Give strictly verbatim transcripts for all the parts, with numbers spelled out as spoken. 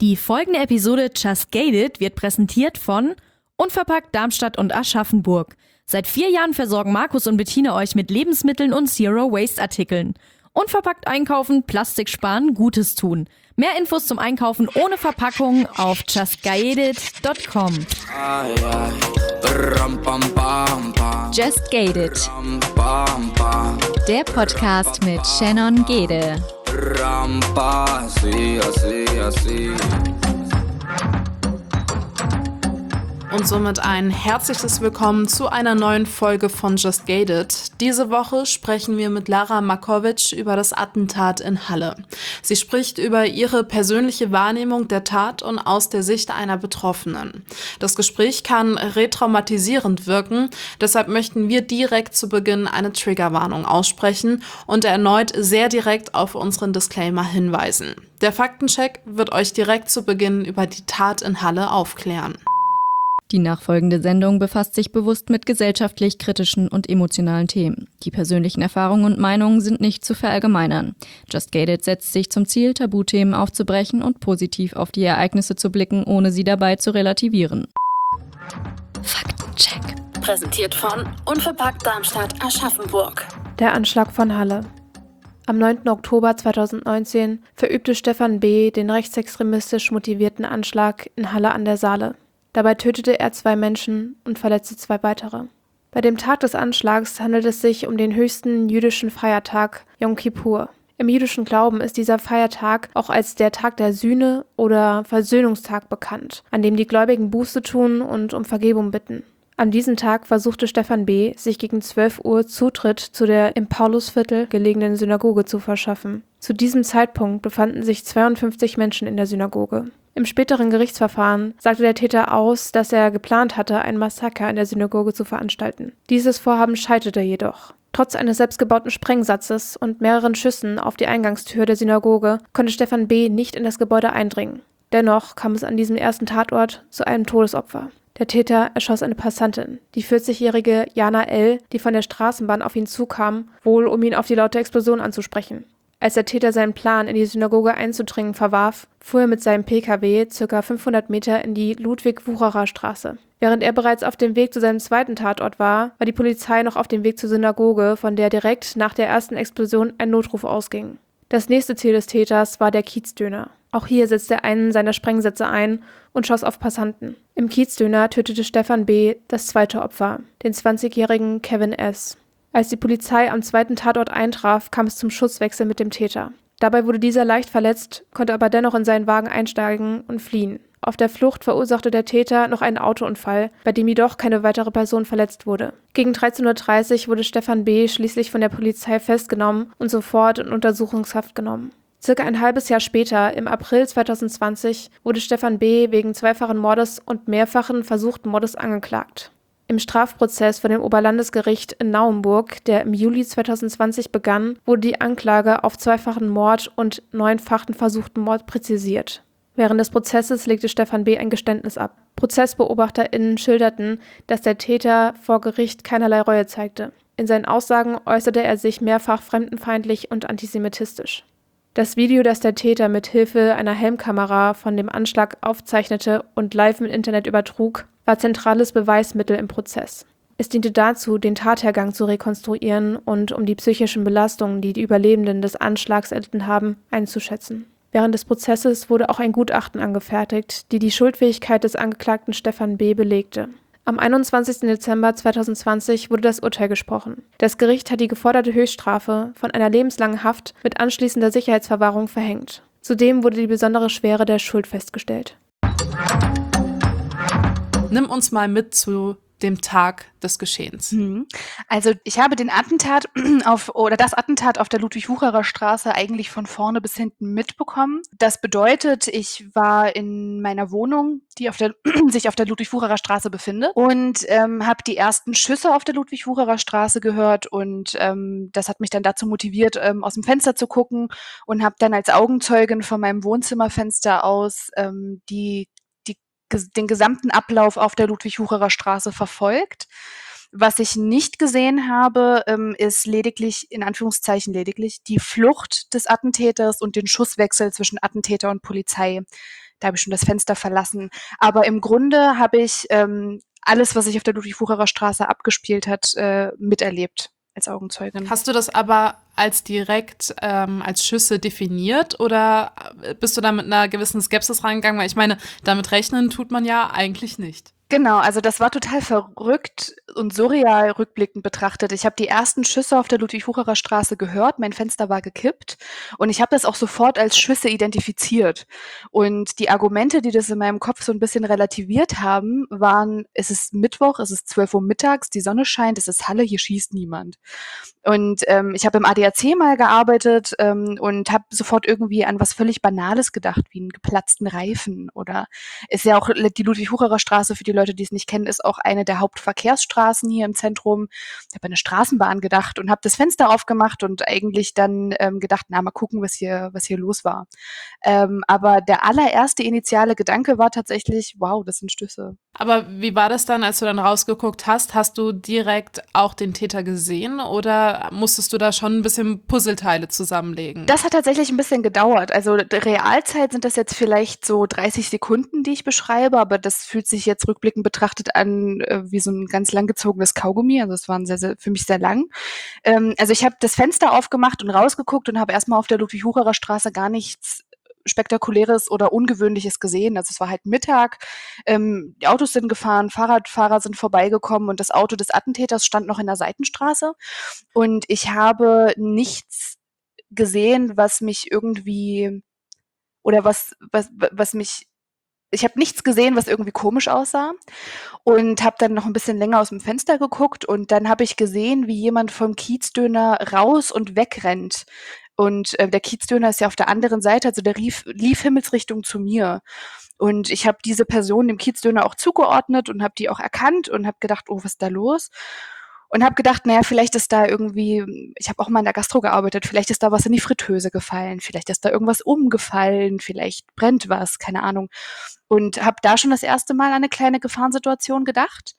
Die folgende Episode Just Gated wird präsentiert von Unverpackt Darmstadt und Aschaffenburg. Seit vier Jahren versorgen Markus und Bettina euch mit Lebensmitteln und Zero-Waste-Artikeln. Unverpackt einkaufen, Plastik sparen, Gutes tun. Mehr Infos zum Einkaufen ohne Verpackung auf just gated dot com. Just Gated, der Podcast mit Shannon Gede. Und somit ein herzliches Willkommen zu einer neuen Folge von Just Gated. Diese Woche sprechen wir mit Lara Markovic über das Attentat in Halle. Sie spricht über ihre persönliche Wahrnehmung der Tat und aus der Sicht einer Betroffenen. Das Gespräch kann retraumatisierend wirken, deshalb möchten wir direkt zu Beginn eine Triggerwarnung aussprechen und erneut sehr direkt auf unseren Disclaimer hinweisen. Der Faktencheck wird euch direkt zu Beginn über die Tat in Halle aufklären. Die nachfolgende Sendung befasst sich bewusst mit gesellschaftlich kritischen und emotionalen Themen. Die persönlichen Erfahrungen und Meinungen sind nicht zu verallgemeinern. Just Gated setzt sich zum Ziel, Tabuthemen aufzubrechen und positiv auf die Ereignisse zu blicken, ohne sie dabei zu relativieren. Faktencheck. Präsentiert von Unverpackt Darmstadt Aschaffenburg. Der Anschlag von Halle. Am neunten Oktober zweitausendneunzehn verübte Stefan B. den rechtsextremistisch motivierten Anschlag in Halle an der Saale. Dabei tötete er zwei Menschen und verletzte zwei weitere. Bei dem Tag des Anschlags handelt es sich um den höchsten jüdischen Feiertag Yom Kippur. Im jüdischen Glauben ist dieser Feiertag auch als der Tag der Sühne oder Versöhnungstag bekannt, an dem die Gläubigen Buße tun und um Vergebung bitten. An diesem Tag versuchte Stefan B., sich gegen zwölf Uhr Zutritt zu der im Paulusviertel gelegenen Synagoge zu verschaffen. Zu diesem Zeitpunkt befanden sich zweiundfünfzig Menschen in der Synagoge. Im späteren Gerichtsverfahren sagte der Täter aus, dass er geplant hatte, ein Massaker in der Synagoge zu veranstalten. Dieses Vorhaben scheiterte jedoch. Trotz eines selbstgebauten Sprengsatzes und mehreren Schüssen auf die Eingangstür der Synagoge konnte Stefan B. nicht in das Gebäude eindringen. Dennoch kam es an diesem ersten Tatort zu einem Todesopfer. Der Täter erschoss eine Passantin, die vierzigjährige Jana L., die von der Straßenbahn auf ihn zukam, wohl um ihn auf die laute Explosion anzusprechen. Als der Täter seinen Plan, in die Synagoge einzudringen, verwarf, fuhr er mit seinem P K W ca. fünfhundert Meter in die Ludwig-Wucherer-Straße. Während er bereits auf dem Weg zu seinem zweiten Tatort war, war die Polizei noch auf dem Weg zur Synagoge, von der direkt nach der ersten Explosion ein Notruf ausging. Das nächste Ziel des Täters war der Kiezdöner. Auch hier setzte er einen seiner Sprengsätze ein und schoss auf Passanten. Im Kiezdöner tötete Stefan B. das zweite Opfer, den zwanzigjährigen Kevin S. Als die Polizei am zweiten Tatort eintraf, kam es zum Schusswechsel mit dem Täter. Dabei wurde dieser leicht verletzt, konnte aber dennoch in seinen Wagen einsteigen und fliehen. Auf der Flucht verursachte der Täter noch einen Autounfall, bei dem jedoch keine weitere Person verletzt wurde. Gegen dreizehn Uhr dreißig wurde Stefan B. schließlich von der Polizei festgenommen und sofort in Untersuchungshaft genommen. Circa ein halbes Jahr später, im April zweitausendzwanzig, wurde Stefan B. wegen zweifachen Mordes und mehrfachen versuchten Mordes angeklagt. Im Strafprozess vor dem Oberlandesgericht in Naumburg, der im Juli zweitausendzwanzig begann, wurde die Anklage auf zweifachen Mord und neunfachen versuchten Mord präzisiert. Während des Prozesses legte Stefan B. ein Geständnis ab. ProzessbeobachterInnen schilderten, dass der Täter vor Gericht keinerlei Reue zeigte. In seinen Aussagen äußerte er sich mehrfach fremdenfeindlich und antisemitistisch. Das Video, das der Täter mit Hilfe einer Helmkamera von dem Anschlag aufzeichnete und live im Internet übertrug, war zentrales Beweismittel im Prozess. Es diente dazu, den Tathergang zu rekonstruieren und um die psychischen Belastungen, die die Überlebenden des Anschlags erlitten haben, einzuschätzen. Während des Prozesses wurde auch ein Gutachten angefertigt, die die Schuldfähigkeit des Angeklagten Stefan B. belegte. Am einundzwanzigsten Dezember zweitausendzwanzig wurde das Urteil gesprochen. Das Gericht hat die geforderte Höchststrafe von einer lebenslangen Haft mit anschließender Sicherheitsverwahrung verhängt. Zudem wurde die besondere Schwere der Schuld festgestellt. Nimm uns mal mit zu dem Tag des Geschehens. Also ich habe den Attentat auf oder das Attentat auf der Ludwig-Wucherer Straße eigentlich von vorne bis hinten mitbekommen. Das bedeutet, ich war in meiner Wohnung, die auf der, sich auf der Ludwig-Wucherer Straße befindet, und ähm, habe die ersten Schüsse auf der Ludwig-Wucherer Straße gehört, und ähm, das hat mich dann dazu motiviert, ähm, aus dem Fenster zu gucken, und habe dann als Augenzeugin von meinem Wohnzimmerfenster aus ähm, die den gesamten Ablauf auf der Ludwig-Wucherer Straße verfolgt. Was ich nicht gesehen habe, ähm, ist lediglich, in Anführungszeichen lediglich, die Flucht des Attentäters und den Schusswechsel zwischen Attentäter und Polizei. da habe ich schon das Fenster verlassen. Aber im Grunde habe ich ähm, alles, was sich auf der Ludwig-Wucherer Straße abgespielt hat, äh, miterlebt als Augenzeugin. Hast du das aber als direkt ähm, als Schüsse definiert oder bist du da mit einer gewissen Skepsis reingegangen? Weil ich meine, damit rechnen tut man ja eigentlich nicht. Genau, also das war total verrückt und surreal rückblickend betrachtet. Ich habe die ersten Schüsse auf der Ludwig-Wucherer Straße gehört, mein Fenster war gekippt und ich habe das auch sofort als Schüsse identifiziert. Und die Argumente, die das in meinem Kopf so ein bisschen relativiert haben, waren, es ist Mittwoch, es ist zwölf Uhr mittags, die Sonne scheint, es ist Halle, hier schießt niemand. Und ähm, ich habe im A D A C mal gearbeitet ähm, und habe sofort irgendwie an was völlig Banales gedacht, wie einen geplatzten Reifen. Oder ist ja auch die Ludwig-Wucherer Straße, für die Leute, die es nicht kennen, ist auch eine der Hauptverkehrsstraßen hier im Zentrum. Ich habe an eine Straßenbahn gedacht und habe das Fenster aufgemacht und eigentlich dann ähm, gedacht, na, mal gucken, was hier, was hier los war. Ähm, aber der allererste initiale Gedanke war tatsächlich, wow, das sind Stöße. Aber wie war das dann, als du dann rausgeguckt hast? Hast du direkt auch den Täter gesehen oder musstest du da schon ein bisschen Puzzleteile zusammenlegen? Das hat tatsächlich ein bisschen gedauert. Also Realzeit sind das jetzt vielleicht so dreißig Sekunden, die ich beschreibe, aber das fühlt sich jetzt rückblickend betrachtet an äh, wie so ein ganz langgezogenes Kaugummi. Also es waren sehr, sehr, für mich sehr lang. Ähm, also ich habe das Fenster aufgemacht und rausgeguckt und habe erstmal auf der Ludwig-Wucherer Straße gar nichts Spektakuläres oder Ungewöhnliches gesehen. Also es war halt Mittag, ähm, die Autos sind gefahren, Fahrradfahrer sind vorbeigekommen und das Auto des Attentäters stand noch in der Seitenstraße. Und ich habe nichts gesehen, was mich irgendwie oder was, was, was mich ich habe nichts gesehen, was irgendwie komisch aussah und habe dann noch ein bisschen länger aus dem Fenster geguckt und dann habe ich gesehen, wie jemand vom Kiezdöner raus und wegrennt. Und äh, der Kiezdöner ist ja auf der anderen Seite, also der lief, lief Himmelsrichtung zu mir. Und ich habe diese Person dem Kiezdöner auch zugeordnet und habe die auch erkannt und habe gedacht, oh, was ist da los? Und habe gedacht, naja, vielleicht ist da irgendwie, ich habe auch mal in der Gastro gearbeitet, vielleicht ist da was in die Fritteuse gefallen, vielleicht ist da irgendwas umgefallen, vielleicht brennt was, keine Ahnung. Und habe da schon das erste Mal an eine kleine Gefahrensituation gedacht.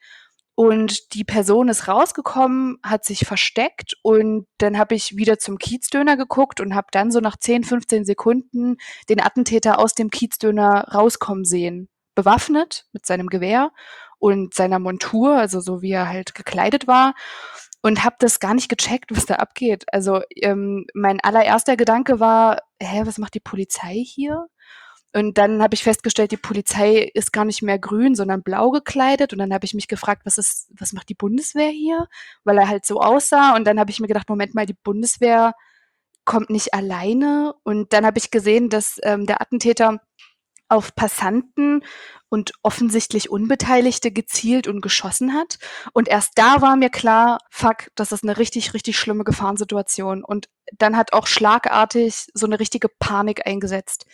Und die Person ist rausgekommen, hat sich versteckt und dann habe ich wieder zum Kiezdöner geguckt und habe dann so nach zehn, fünfzehn Sekunden den Attentäter aus dem Kiezdöner rauskommen sehen. Bewaffnet mit seinem Gewehr und seiner Montur, also so wie er halt gekleidet war. Und habe das gar nicht gecheckt, was da abgeht. Also ähm, mein allererster Gedanke war, hä, was macht die Polizei hier? Und dann habe ich festgestellt, die Polizei ist gar nicht mehr grün, sondern blau gekleidet. Und dann habe ich mich gefragt, was ist, was macht die Bundeswehr hier? Weil er halt so aussah. Und dann habe ich mir gedacht, Moment mal, die Bundeswehr kommt nicht alleine. Und dann habe ich gesehen, dass ähm, der Attentäter auf Passanten und offensichtlich Unbeteiligte gezielt und geschossen hat. Und erst da war mir klar, fuck, das ist eine richtig, richtig schlimme Gefahrensituation. Und dann hat auch schlagartig so eine richtige Panik eingesetzt.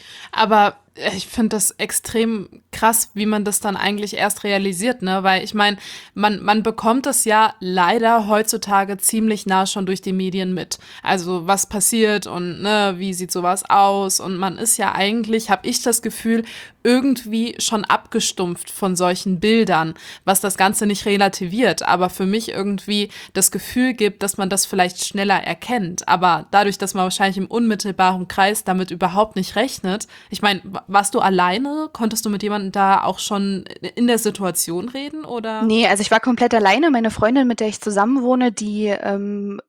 Aber ich finde das extrem krass, wie man das dann eigentlich erst realisiert, ne? Weil ich meine, man, man bekommt das ja leider heutzutage ziemlich nah schon durch die Medien mit. Also was passiert und ne, wie sieht sowas aus? Und man ist ja eigentlich, habe ich das Gefühl, irgendwie schon abgestumpft von solchen Bildern, was das Ganze nicht relativiert, aber für mich irgendwie das Gefühl gibt, dass man das vielleicht schneller erkennt. Aber dadurch, dass man wahrscheinlich im unmittelbaren Kreis damit überhaupt nicht rechnet, ich meine, warst du alleine? Konntest du mit jemandem da auch schon in der Situation reden, oder? Nee, also ich war komplett alleine. Meine Freundin, mit der ich zusammen wohne, die, ähm,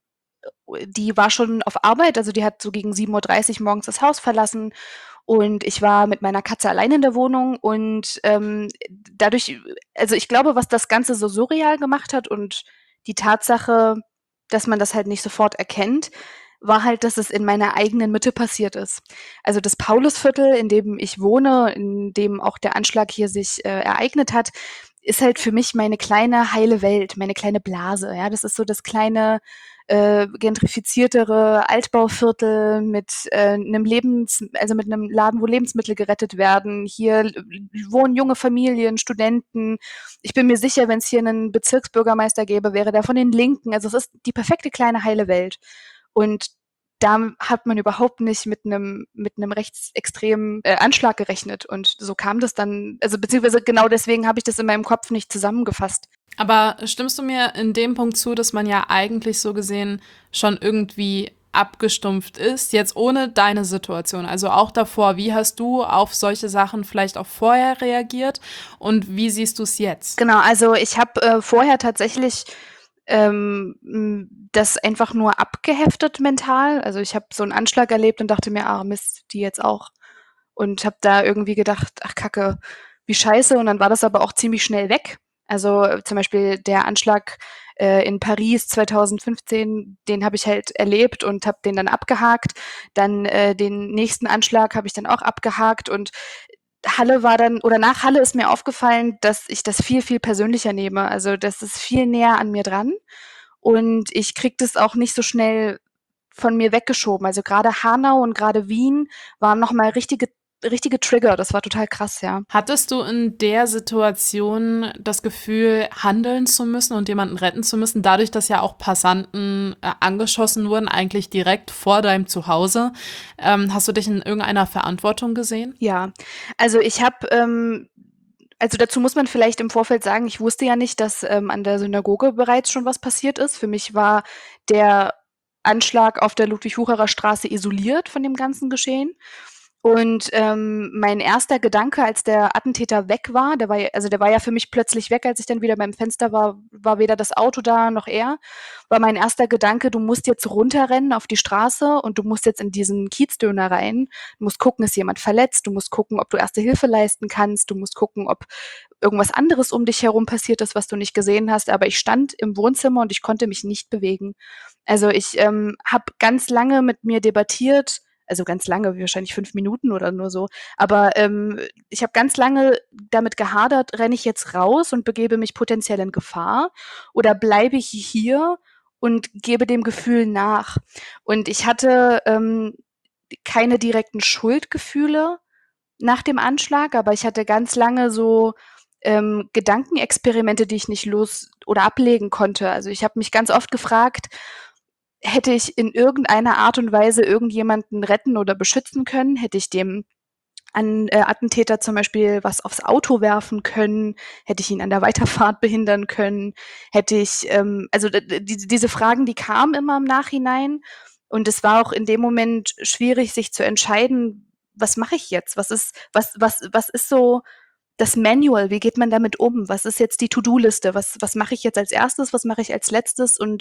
die war schon auf Arbeit. Also die hat so gegen sieben Uhr dreißig morgens das Haus verlassen. Und ich war mit meiner Katze allein in der Wohnung. Und ähm, dadurch, also ich glaube, was das Ganze so surreal gemacht hat und die Tatsache, dass man das halt nicht sofort erkennt, war halt, dass es in meiner eigenen Mitte passiert ist. Also das Paulusviertel, in dem ich wohne, in dem auch der Anschlag hier sich äh, ereignet hat, ist halt für mich meine kleine heile Welt, meine kleine Blase. Ja, das ist so das kleine äh, gentrifiziertere Altbauviertel mit äh, einem Lebens, also mit einem Laden, wo Lebensmittel gerettet werden. Hier wohnen junge Familien, Studenten. Ich bin mir sicher, wenn es hier einen Bezirksbürgermeister gäbe, wäre der von den Linken. Also es ist die perfekte kleine heile Welt. Und da hat man überhaupt nicht mit einem mit einem rechtsextremen äh, Anschlag gerechnet. Und so kam das dann, also beziehungsweise genau deswegen habe ich das in meinem Kopf nicht zusammengefasst. Aber stimmst du mir in dem Punkt zu, dass man ja eigentlich so gesehen schon irgendwie abgestumpft ist, jetzt ohne deine Situation, also auch davor. Wie hast du auf solche Sachen vielleicht auch vorher reagiert und wie siehst du es jetzt? Genau, also ich habe äh, vorher tatsächlich ähm, m, das einfach nur abgeheftet mental. Also ich habe so einen Anschlag erlebt und dachte mir, ah Mist, die jetzt auch. Und habe da irgendwie gedacht, ach Kacke, wie scheiße. Und dann war das aber auch ziemlich schnell weg. Also äh, zum Beispiel der Anschlag äh, in Paris zweitausendfünfzehn, den habe ich halt erlebt und habe den dann abgehakt. Dann äh, den nächsten Anschlag habe ich dann auch abgehakt und Halle war dann, oder nach Halle ist mir aufgefallen, dass ich das viel, viel persönlicher nehme. Also das ist viel näher an mir dran und ich kriege das auch nicht so schnell von mir weggeschoben. Also gerade Hanau und gerade Wien waren nochmal richtige, richtige Trigger. Das war total krass, ja. Hattest du in der Situation das Gefühl, handeln zu müssen und jemanden retten zu müssen, dadurch, dass ja auch Passanten äh, angeschossen wurden, eigentlich direkt vor deinem Zuhause? Ähm, hast du dich in irgendeiner Verantwortung gesehen? Ja, also ich habe, ähm, also dazu muss man vielleicht im Vorfeld sagen, ich wusste ja nicht, dass ähm, an der Synagoge bereits schon was passiert ist. Für mich war der Anschlag auf der Ludwig-Wucherer Straße isoliert von dem ganzen Geschehen. Und ähm, mein erster Gedanke, als der Attentäter weg war, der war ja, also der war ja für mich plötzlich weg, als ich dann wieder beim Fenster war, war weder das Auto da noch er, war mein erster Gedanke, du musst jetzt runterrennen auf die Straße und du musst jetzt in diesen Kiezdöner rein. Du musst gucken, ist jemand verletzt, du musst gucken, ob du Erste Hilfe leisten kannst, du musst gucken, ob irgendwas anderes um dich herum passiert ist, was du nicht gesehen hast. Aber ich stand im Wohnzimmer und ich konnte mich nicht bewegen. Also ich ähm, habe ganz lange mit mir debattiert, also ganz lange, wahrscheinlich fünf Minuten oder nur so. Aber ähm, ich habe ganz lange damit gehadert, renne ich jetzt raus und begebe mich potenziell in Gefahr oder bleibe ich hier und gebe dem Gefühl nach. Und ich hatte ähm, keine direkten Schuldgefühle nach dem Anschlag, aber ich hatte ganz lange so ähm, Gedankenexperimente, die ich nicht los oder ablegen konnte. Also ich habe mich ganz oft gefragt, hätte ich in irgendeiner Art und Weise irgendjemanden retten oder beschützen können? Hätte ich dem an äh, Attentäter zum Beispiel was aufs Auto werfen können? Hätte ich ihn an der Weiterfahrt behindern können? Hätte ich, ähm, also d- die, diese Fragen, die kamen immer im Nachhinein. Und es war auch in dem Moment schwierig, sich zu entscheiden, was mache ich jetzt? Was ist, was, was, was ist so das Manual? Wie geht man damit um? Was ist jetzt die To-Do-Liste? Was, was mache ich jetzt als erstes? Was mache ich als letztes? Und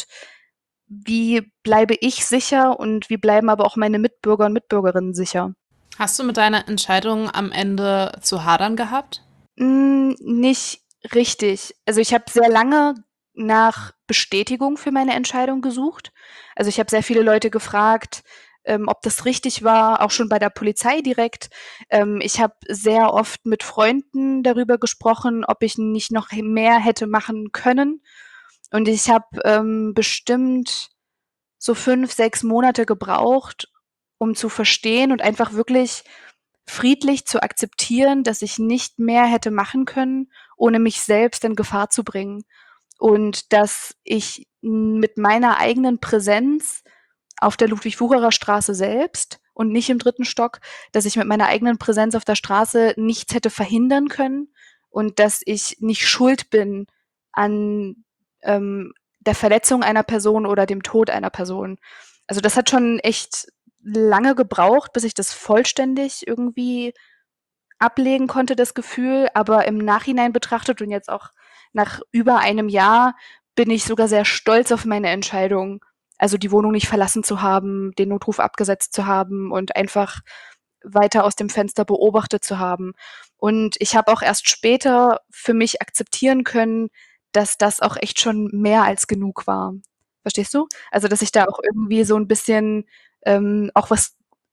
wie bleibe ich sicher und wie bleiben aber auch meine Mitbürger und Mitbürgerinnen sicher? Hast du mit deiner Entscheidung am Ende zu hadern gehabt? Hm, nicht richtig. Also ich habe sehr lange nach Bestätigung für meine Entscheidung gesucht. Also ich habe sehr viele Leute gefragt, ähm, ob das richtig war, auch schon bei der Polizei direkt. Ähm, ich habe sehr oft mit Freunden darüber gesprochen, ob ich nicht noch mehr hätte machen können. Und ich habe ähm, bestimmt so fünf, sechs Monate gebraucht, um zu verstehen und einfach wirklich friedlich zu akzeptieren, dass ich nicht mehr hätte machen können, ohne mich selbst in Gefahr zu bringen. Und dass ich mit meiner eigenen Präsenz auf der Ludwig-Wucherer Straße selbst und nicht im dritten Stock, dass ich mit meiner eigenen Präsenz auf der Straße nichts hätte verhindern können und dass ich nicht schuld bin an ähm, der Verletzung einer Person oder dem Tod einer Person. Also das hat schon echt lange gebraucht, bis ich das vollständig irgendwie ablegen konnte, das Gefühl. Aber im Nachhinein betrachtet und jetzt auch nach über einem Jahr bin ich sogar sehr stolz auf meine Entscheidung, also die Wohnung nicht verlassen zu haben, den Notruf abgesetzt zu haben und einfach weiter aus dem Fenster beobachtet zu haben. Und ich habe auch erst später für mich akzeptieren können, dass das auch echt schon mehr als genug war. Verstehst du? Also, dass ich da auch irgendwie so ein bisschen ähm, auch was,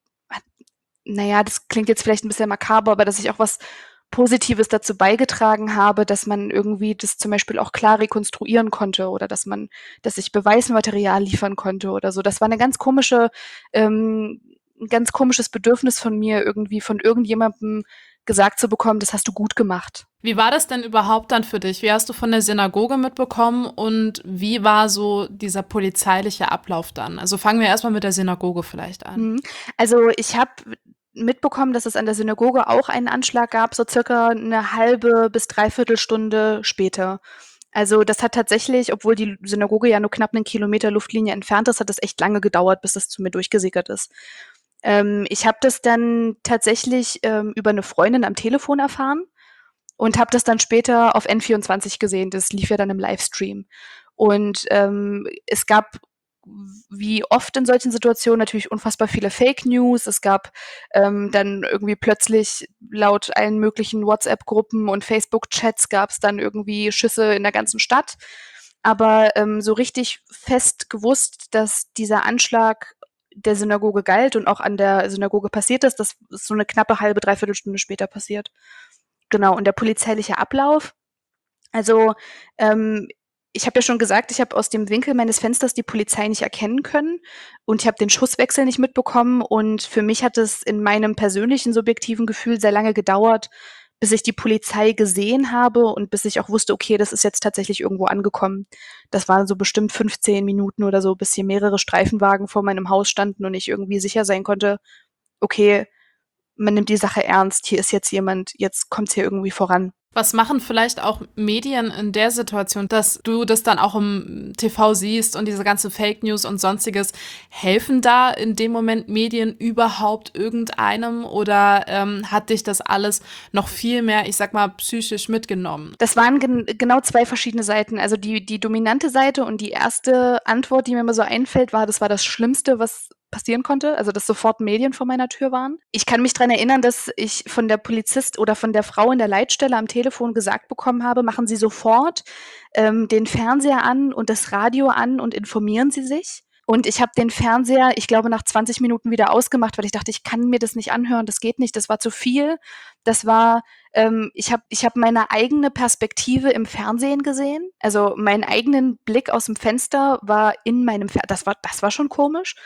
naja, das klingt jetzt vielleicht ein bisschen makaber, aber dass ich auch was Positives dazu beigetragen habe, dass man irgendwie das zum Beispiel auch klar rekonstruieren konnte oder dass man, dass ich Beweismaterial liefern konnte oder so. Das war eine ganz komische, ähm, ein ganz komisches Bedürfnis von mir, irgendwie von irgendjemandem gesagt zu bekommen, das hast du gut gemacht. Wie war das denn überhaupt dann für dich? Wie hast du von der Synagoge mitbekommen und wie war so dieser polizeiliche Ablauf dann? Also fangen wir erstmal mit der Synagoge vielleicht an. Mhm. Also ich habe mitbekommen, dass es an der Synagoge auch einen Anschlag gab, so circa eine halbe bis dreiviertel Stunde später. Also das hat tatsächlich, obwohl die Synagoge ja nur knapp einen Kilometer Luftlinie entfernt ist, hat das echt lange gedauert, bis das zu mir durchgesickert ist. Ähm, ich habe das dann tatsächlich ähm, über eine Freundin am Telefon erfahren und habe das dann später auf N vierundzwanzig gesehen. Das lief ja dann im Livestream. Und ähm, es gab wie oft in solchen Situationen natürlich unfassbar viele Fake News. Es gab ähm, dann irgendwie plötzlich laut allen möglichen WhatsApp-Gruppen und Facebook-Chats gab es dann irgendwie Schüsse in der ganzen Stadt. Aber ähm, so richtig fest gewusst, dass dieser Anschlag der Synagoge galt und auch an der Synagoge passiert ist, das ist so eine knappe halbe, dreiviertel Stunde später passiert. Genau, und der polizeiliche Ablauf, also ähm, ich habe ja schon gesagt, ich habe aus dem Winkel meines Fensters die Polizei nicht erkennen können und ich habe den Schusswechsel nicht mitbekommen und für mich hat es in meinem persönlichen subjektiven Gefühl sehr lange gedauert, bis ich die Polizei gesehen habe und bis ich auch wusste, okay, das ist jetzt tatsächlich irgendwo angekommen. Das waren so bestimmt fünfzehn Minuten oder so, bis hier mehrere Streifenwagen vor meinem Haus standen und ich irgendwie sicher sein konnte, okay, man nimmt die Sache ernst, hier ist jetzt jemand, jetzt kommt's hier irgendwie voran. Was machen vielleicht auch Medien in der Situation, dass du das dann auch im T V siehst und diese ganze Fake News und sonstiges, helfen da in dem Moment Medien überhaupt irgendeinem oder ähm, hat dich das alles noch viel mehr, ich sag mal, psychisch mitgenommen? Das waren gen- genau zwei verschiedene Seiten. Also die, die dominante Seite und die erste Antwort, die mir immer so einfällt, war, das war das Schlimmste, was passieren konnte, also dass sofort Medien vor meiner Tür waren. Ich kann mich daran erinnern, dass ich von der Polizist oder von der Frau in der Leitstelle am Telefon gesagt bekommen habe, machen Sie sofort ähm, den Fernseher an und das Radio an und informieren Sie sich. Und ich habe den Fernseher, ich glaube, nach zwanzig Minuten wieder ausgemacht, weil ich dachte, ich kann mir das nicht anhören, das geht nicht, das war zu viel. Das war, ähm, ich habe ich hab meine eigene Perspektive im Fernsehen gesehen. Also meinen eigenen Blick aus dem Fenster war in meinem Fernseher, das war, das war schon komisch.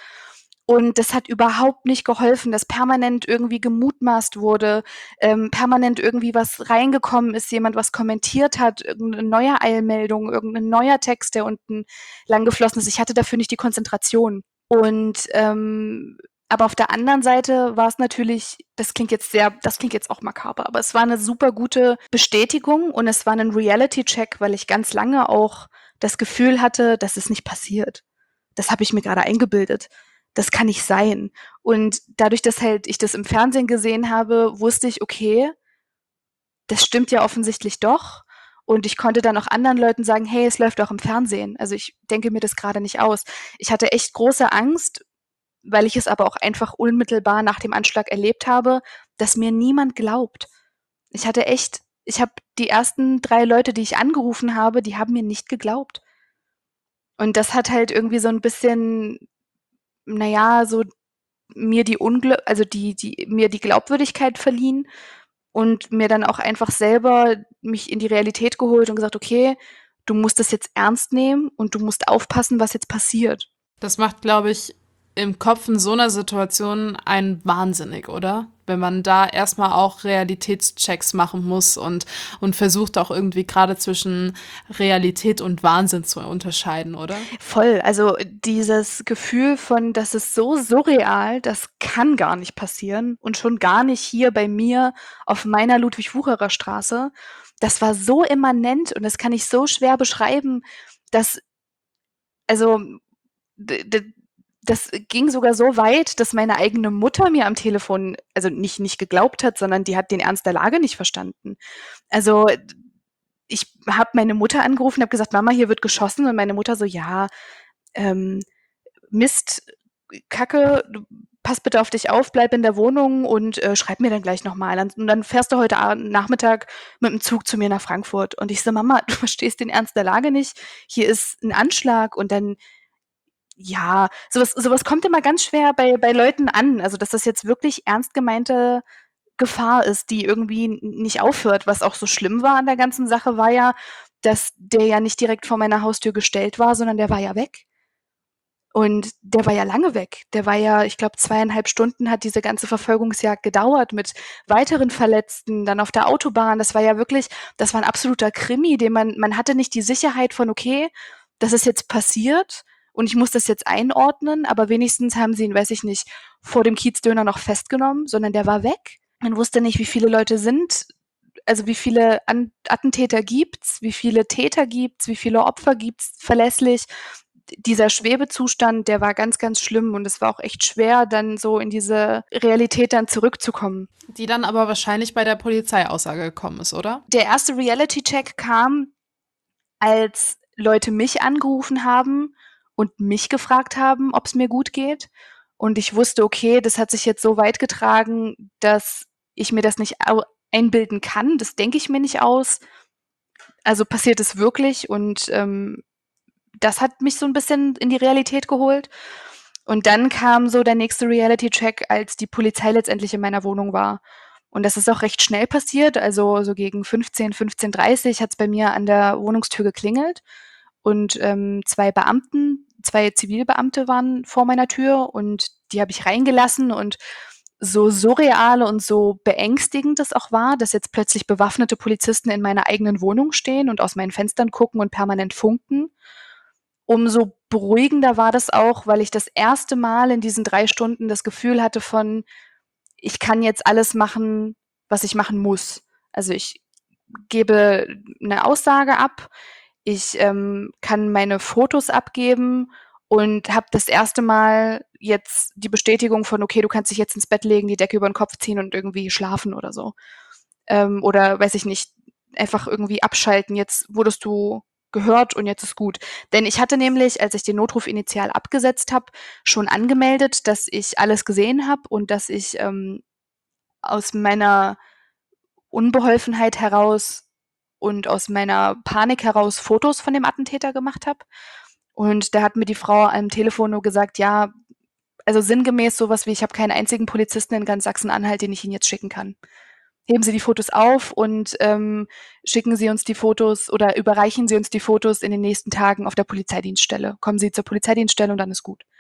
Und das hat überhaupt nicht geholfen, dass permanent irgendwie gemutmaßt wurde, ähm, permanent irgendwie was reingekommen ist, jemand was kommentiert hat, irgendeine neue Eilmeldung, irgendein neuer Text, der unten lang geflossen ist. Ich hatte dafür nicht die Konzentration. Und ähm, aber auf der anderen Seite war es natürlich, das klingt jetzt sehr, das klingt jetzt auch makaber, aber es war eine super gute Bestätigung und es war ein Reality-Check, weil ich ganz lange auch das Gefühl hatte, dass es nicht passiert. Das habe ich mir gerade eingebildet. Das kann nicht sein. Und dadurch, dass halt ich das im Fernsehen gesehen habe, wusste ich, okay, das stimmt ja offensichtlich doch. Und ich konnte dann auch anderen Leuten sagen, hey, es läuft auch im Fernsehen. Also ich denke mir das gerade nicht aus. Ich hatte echt große Angst, weil ich es aber auch einfach unmittelbar nach dem Anschlag erlebt habe, dass mir niemand glaubt. Ich hatte echt, ich habe die ersten drei Leute, die ich angerufen habe, die haben mir nicht geglaubt. Und das hat halt irgendwie so ein bisschen, naja, so mir die Ungl also die die mir die Glaubwürdigkeit verliehen und mir dann auch einfach selber mich in die Realität geholt und gesagt: „Okay, du musst das jetzt ernst nehmen und du musst aufpassen, was jetzt passiert.“ Das macht, glaube ich, im Kopf in so einer Situation einen wahnsinnig, oder? Wenn man da erstmal auch Realitätschecks machen muss und, und versucht auch irgendwie gerade zwischen Realität und Wahnsinn zu unterscheiden, oder? Voll, also dieses Gefühl von, das ist so surreal, das kann gar nicht passieren und schon gar nicht hier bei mir auf meiner Ludwig-Wucherer-Straße. Das war so immanent und das kann ich so schwer beschreiben, dass also d d das ging sogar so weit, dass meine eigene Mutter mir am Telefon also nicht nicht geglaubt hat, sondern die hat den Ernst der Lage nicht verstanden. Also, ich habe meine Mutter angerufen, habe gesagt: „Mama, hier wird geschossen.“ Und meine Mutter so: „Ja, ähm, Mist, Kacke, du pass bitte auf dich auf, bleib in der Wohnung und, äh, schreib mir dann gleich noch mal. Und dann fährst du heute A Nachmittag mit dem Zug zu mir nach Frankfurt.“ Und ich so: „Mama, du verstehst den Ernst der Lage nicht. Hier ist ein Anschlag.“ Und dann ja, sowas sowas kommt immer ganz schwer bei bei Leuten an. Also, dass das jetzt wirklich ernst gemeinte Gefahr ist, die irgendwie n nicht aufhört. Was auch so schlimm war an der ganzen Sache, war ja, dass der ja nicht direkt vor meiner Haustür gestellt war, sondern der war ja weg. Und der war ja lange weg. Der war ja, ich glaube, zweieinhalb Stunden hat diese ganze Verfolgungsjagd gedauert mit weiteren Verletzten, dann auf der Autobahn. Das war ja wirklich, das war ein absoluter Krimi, den man man hatte nicht die Sicherheit von: „Okay, das ist jetzt passiert und ich muss das jetzt einordnen“, aber wenigstens haben sie ihn, weiß ich nicht, vor dem Kiezdöner noch festgenommen, sondern der war weg. Man wusste nicht, wie viele Leute sind also wie viele An Attentäter gibt's, wie viele Täter gibt's, wie viele Opfer gibt's verlässlich. Dieser Schwebezustand, der war ganz, ganz schlimm und es war auch echt schwer, dann so in diese Realität dann zurückzukommen. Die dann aber wahrscheinlich bei der Polizeiaussage gekommen ist, oder? Der erste Reality-Check kam, als Leute mich angerufen haben und mich gefragt haben, ob es mir gut geht. Und ich wusste, okay, das hat sich jetzt so weit getragen, dass ich mir das nicht einbilden kann. Das denke ich mir nicht aus. Also passiert es wirklich und ähm, das hat mich so ein bisschen in die Realität geholt. Und dann kam so der nächste Reality-Check, als die Polizei letztendlich in meiner Wohnung war. Und das ist auch recht schnell passiert. Also so gegen fünfzehn, fünfzehn Uhr dreißig hat es bei mir an der Wohnungstür geklingelt. Und ähm, zwei Beamten, zwei Zivilbeamte waren vor meiner Tür und die habe ich reingelassen. Und so surreal und so beängstigend es auch war, dass jetzt plötzlich bewaffnete Polizisten in meiner eigenen Wohnung stehen und aus meinen Fenstern gucken und permanent funken, umso beruhigender war das auch, weil ich das erste Mal in diesen drei Stunden das Gefühl hatte von, ich kann jetzt alles machen, was ich machen muss. Also ich gebe eine Aussage ab, ich ähm, kann meine Fotos abgeben und habe das erste Mal jetzt die Bestätigung von, okay, du kannst dich jetzt ins Bett legen, die Decke über den Kopf ziehen und irgendwie schlafen oder so. Ähm, oder weiß ich nicht, einfach irgendwie abschalten, jetzt wurdest du gehört und jetzt ist gut. Denn ich hatte nämlich, als ich den Notruf initial abgesetzt habe, schon angemeldet, dass ich alles gesehen habe und dass ich ähm, aus meiner Unbeholfenheit heraus und aus meiner Panik heraus Fotos von dem Attentäter gemacht habe. Und da hat mir die Frau am Telefon nur gesagt, ja, also sinngemäß sowas wie, ich habe keinen einzigen Polizisten in ganz Sachsen-Anhalt, den ich Ihnen jetzt schicken kann. Heben Sie die Fotos auf und ähm, schicken Sie uns die Fotos oder überreichen Sie uns die Fotos in den nächsten Tagen auf der Polizeidienststelle. Kommen Sie zur Polizeidienststelle und dann ist gut.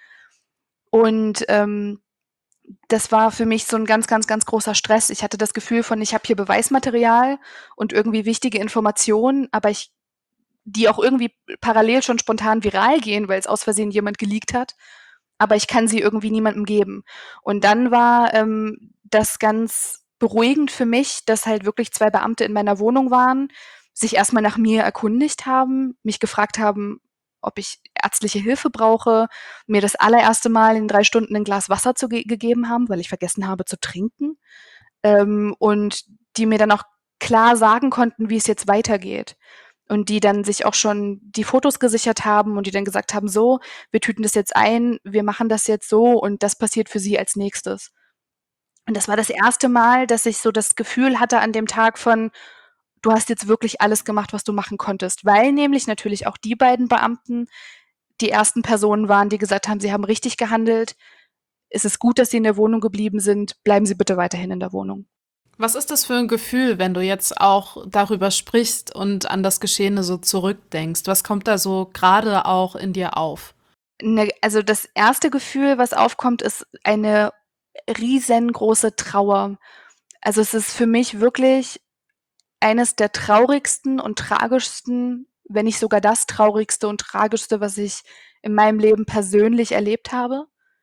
Und ähm, das war für mich so ein ganz, ganz, ganz großer Stress. Ich hatte das Gefühl von, ich habe hier Beweismaterial und irgendwie wichtige Informationen, aber ich die auch irgendwie parallel schon spontan viral gehen, weil es aus Versehen jemand geleakt hat, aber ich kann sie irgendwie niemandem geben. Und dann war ähm, das ganz beruhigend für mich, dass halt wirklich zwei Beamte in meiner Wohnung waren, sich erstmal nach mir erkundigt haben, mich gefragt haben, ob ich ärztliche Hilfe brauche, mir das allererste Mal in drei Stunden ein Glas Wasser zu ge gegeben haben, weil ich vergessen habe zu trinken. Ähm, und die mir dann auch klar sagen konnten, wie es jetzt weitergeht. Und die dann sich auch schon die Fotos gesichert haben und die dann gesagt haben, so, wir tüten das jetzt ein, wir machen das jetzt so und das passiert für sie als nächstes. Und das war das erste Mal, dass ich so das Gefühl hatte an dem Tag von, du hast jetzt wirklich alles gemacht, was du machen konntest. Weil nämlich natürlich auch die beiden Beamten die ersten Personen waren, die gesagt haben, sie haben richtig gehandelt. Es ist gut, dass sie in der Wohnung geblieben sind. Bleiben Sie bitte weiterhin in der Wohnung. Was ist das für ein Gefühl, wenn du jetzt auch darüber sprichst und an das Geschehene so zurückdenkst? Was kommt da so gerade auch in dir auf? Ne, also das erste Gefühl, was aufkommt, ist eine riesengroße Trauer. Also es ist für mich wirklich eines der traurigsten und tragischsten, wenn nicht sogar das traurigste und tragischste, was ich in meinem Leben persönlich erlebt habe.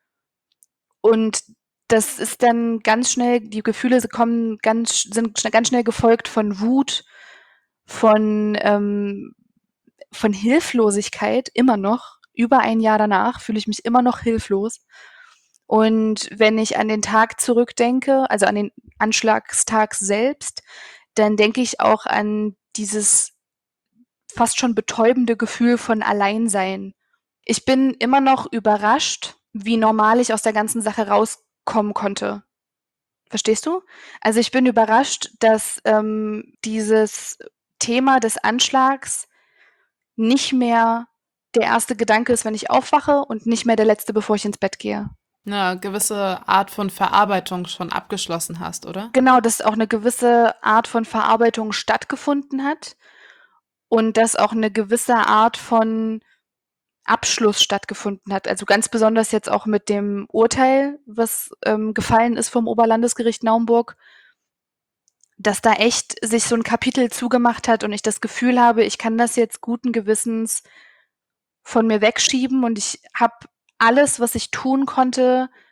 Und das ist dann ganz schnell, die Gefühle kommen ganz, sind ganz schnell gefolgt von Wut, von, ähm, von Hilflosigkeit, immer noch. Über ein Jahr danach fühle ich mich immer noch hilflos. Und wenn ich an den Tag zurückdenke, also an den Anschlagstag selbst, dann denke ich auch an dieses fast schon betäubende Gefühl von Alleinsein. Ich bin immer noch überrascht, wie normal ich aus der ganzen Sache rauskommen konnte. Verstehst du? Also ich bin überrascht, dass ähm, dieses Thema des Anschlags nicht mehr der erste Gedanke ist, wenn ich aufwache und nicht mehr der letzte, bevor ich ins Bett gehe. Eine gewisse Art von Verarbeitung schon abgeschlossen hast, oder? Genau, dass auch eine gewisse Art von Verarbeitung stattgefunden hat und dass auch eine gewisse Art von Abschluss stattgefunden hat. Also ganz besonders jetzt auch mit dem Urteil, was ähm, gefallen ist vom Oberlandesgericht Naumburg, dass da echt sich so ein Kapitel zugemacht hat und ich das Gefühl habe, ich kann das jetzt guten Gewissens von mir wegschieben und ich habe alles, was ich tun konnte,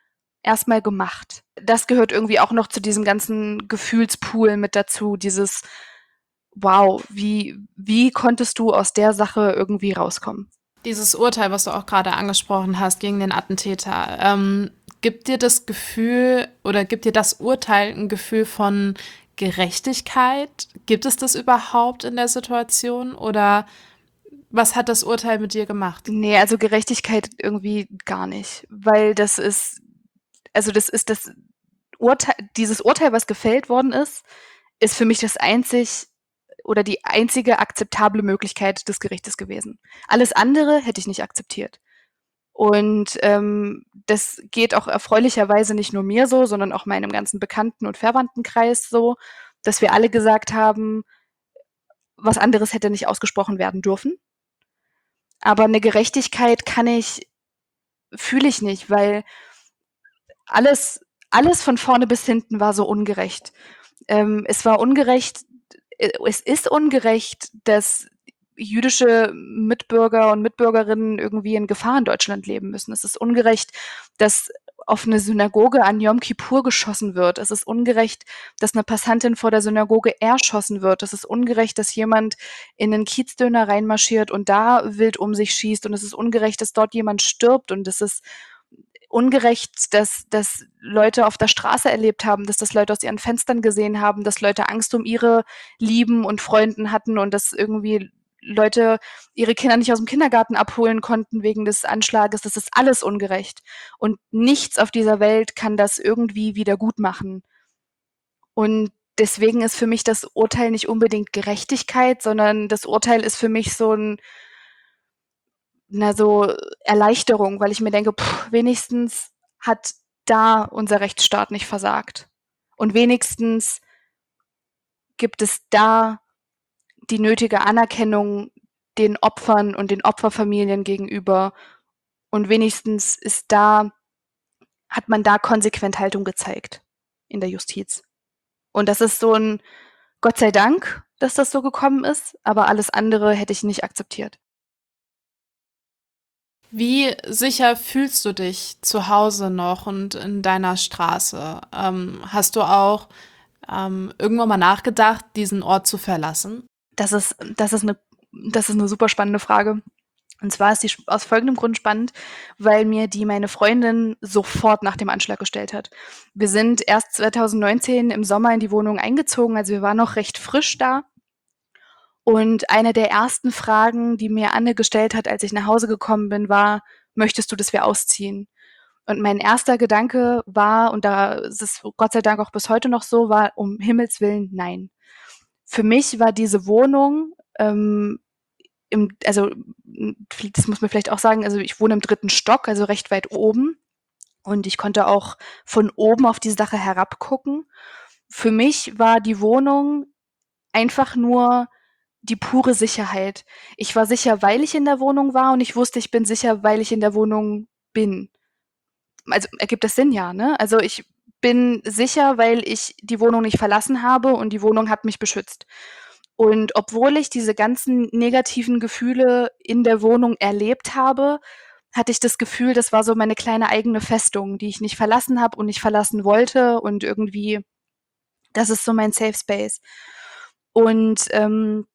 erstmal gemacht. Das gehört irgendwie auch noch zu diesem ganzen Gefühlspool mit dazu, dieses wow, wie, wie konntest du aus der Sache irgendwie rauskommen? Dieses Urteil, was du auch gerade angesprochen hast gegen den Attentäter, ähm, gibt dir das Gefühl oder gibt dir das Urteil ein Gefühl von Gerechtigkeit? Gibt es das überhaupt in der Situation oder was hat das Urteil mit dir gemacht? Nee, also Gerechtigkeit irgendwie gar nicht, weil das ist, also das ist das Urteil, dieses Urteil, was gefällt worden ist, ist für mich das einzig oder die einzige akzeptable Möglichkeit des Gerichtes gewesen. Alles andere hätte ich nicht akzeptiert. Und ähm, das geht auch erfreulicherweise nicht nur mir so, sondern auch meinem ganzen Bekannten- und Verwandtenkreis so, dass wir alle gesagt haben, was anderes hätte nicht ausgesprochen werden dürfen. Aber eine Gerechtigkeit kann ich, fühle ich nicht, weil alles, alles von vorne bis hinten war so ungerecht. Ähm, es war ungerecht, äh, es ist ungerecht, dass jüdische Mitbürger und Mitbürgerinnen irgendwie in Gefahr in Deutschland leben müssen. Es ist ungerecht, dass auf eine Synagoge an Yom Kippur geschossen wird. Es ist ungerecht, dass eine Passantin vor der Synagoge erschossen wird. Es ist ungerecht, dass jemand in einen Kiezdöner reinmarschiert und da wild um sich schießt. Und es ist ungerecht, dass dort jemand stirbt. Und es ist ungerecht, dass, dass Leute auf der Straße erlebt haben, dass das Leute aus ihren Fenstern gesehen haben, dass Leute Angst um ihre Lieben und Freunden hatten und dass irgendwie Leute ihre Kinder nicht aus dem Kindergarten abholen konnten wegen des Anschlages. Das ist alles ungerecht. Und nichts auf dieser Welt kann das irgendwie wieder gut machen. Und deswegen ist für mich das Urteil nicht unbedingt Gerechtigkeit, sondern das Urteil ist für mich so ein, na, so Erleichterung, weil ich mir denke, pff, wenigstens hat da unser Rechtsstaat nicht versagt. Und wenigstens gibt es da die nötige Anerkennung den Opfern und den Opferfamilien gegenüber. Und wenigstens ist da, hat man da konsequent Haltung gezeigt in der Justiz. Und das ist so ein Gott sei Dank, dass das so gekommen ist, aber alles andere hätte ich nicht akzeptiert. Wie sicher fühlst du dich zu Hause noch und in deiner Straße? Ähm, hast du auch ähm, irgendwann mal nachgedacht, diesen Ort zu verlassen? Das ist, das ist eine, das ist eine super spannende Frage. Und zwar ist die aus folgendem Grund spannend, weil mir die meine Freundin sofort nach dem Anschlag gestellt hat. Wir sind erst zwanzig neunzehn im Sommer in die Wohnung eingezogen, also wir waren noch recht frisch da. Und eine der ersten Fragen, die mir Anne gestellt hat, als ich nach Hause gekommen bin, war, möchtest du, dass wir ausziehen? Und mein erster Gedanke war, und da ist es Gott sei Dank auch bis heute noch so, war, um Himmels Willen, nein. Für mich war diese Wohnung, ähm, im, also das muss man vielleicht auch sagen, also ich wohne im dritten Stock, also recht weit oben. Und ich konnte auch von oben auf die Sache herabgucken. Für mich war die Wohnung einfach nur die pure Sicherheit. Ich war sicher, weil ich in der Wohnung war und ich wusste, ich bin sicher, weil ich in der Wohnung bin. Also ergibt das Sinn, ja, ne? Also ich bin sicher, weil ich die Wohnung nicht verlassen habe und die Wohnung hat mich beschützt. Und obwohl ich diese ganzen negativen Gefühle in der Wohnung erlebt habe, hatte ich das Gefühl, das war so meine kleine eigene Festung, die ich nicht verlassen habe und nicht verlassen wollte und irgendwie, das ist so mein Safe Space. Und ähm,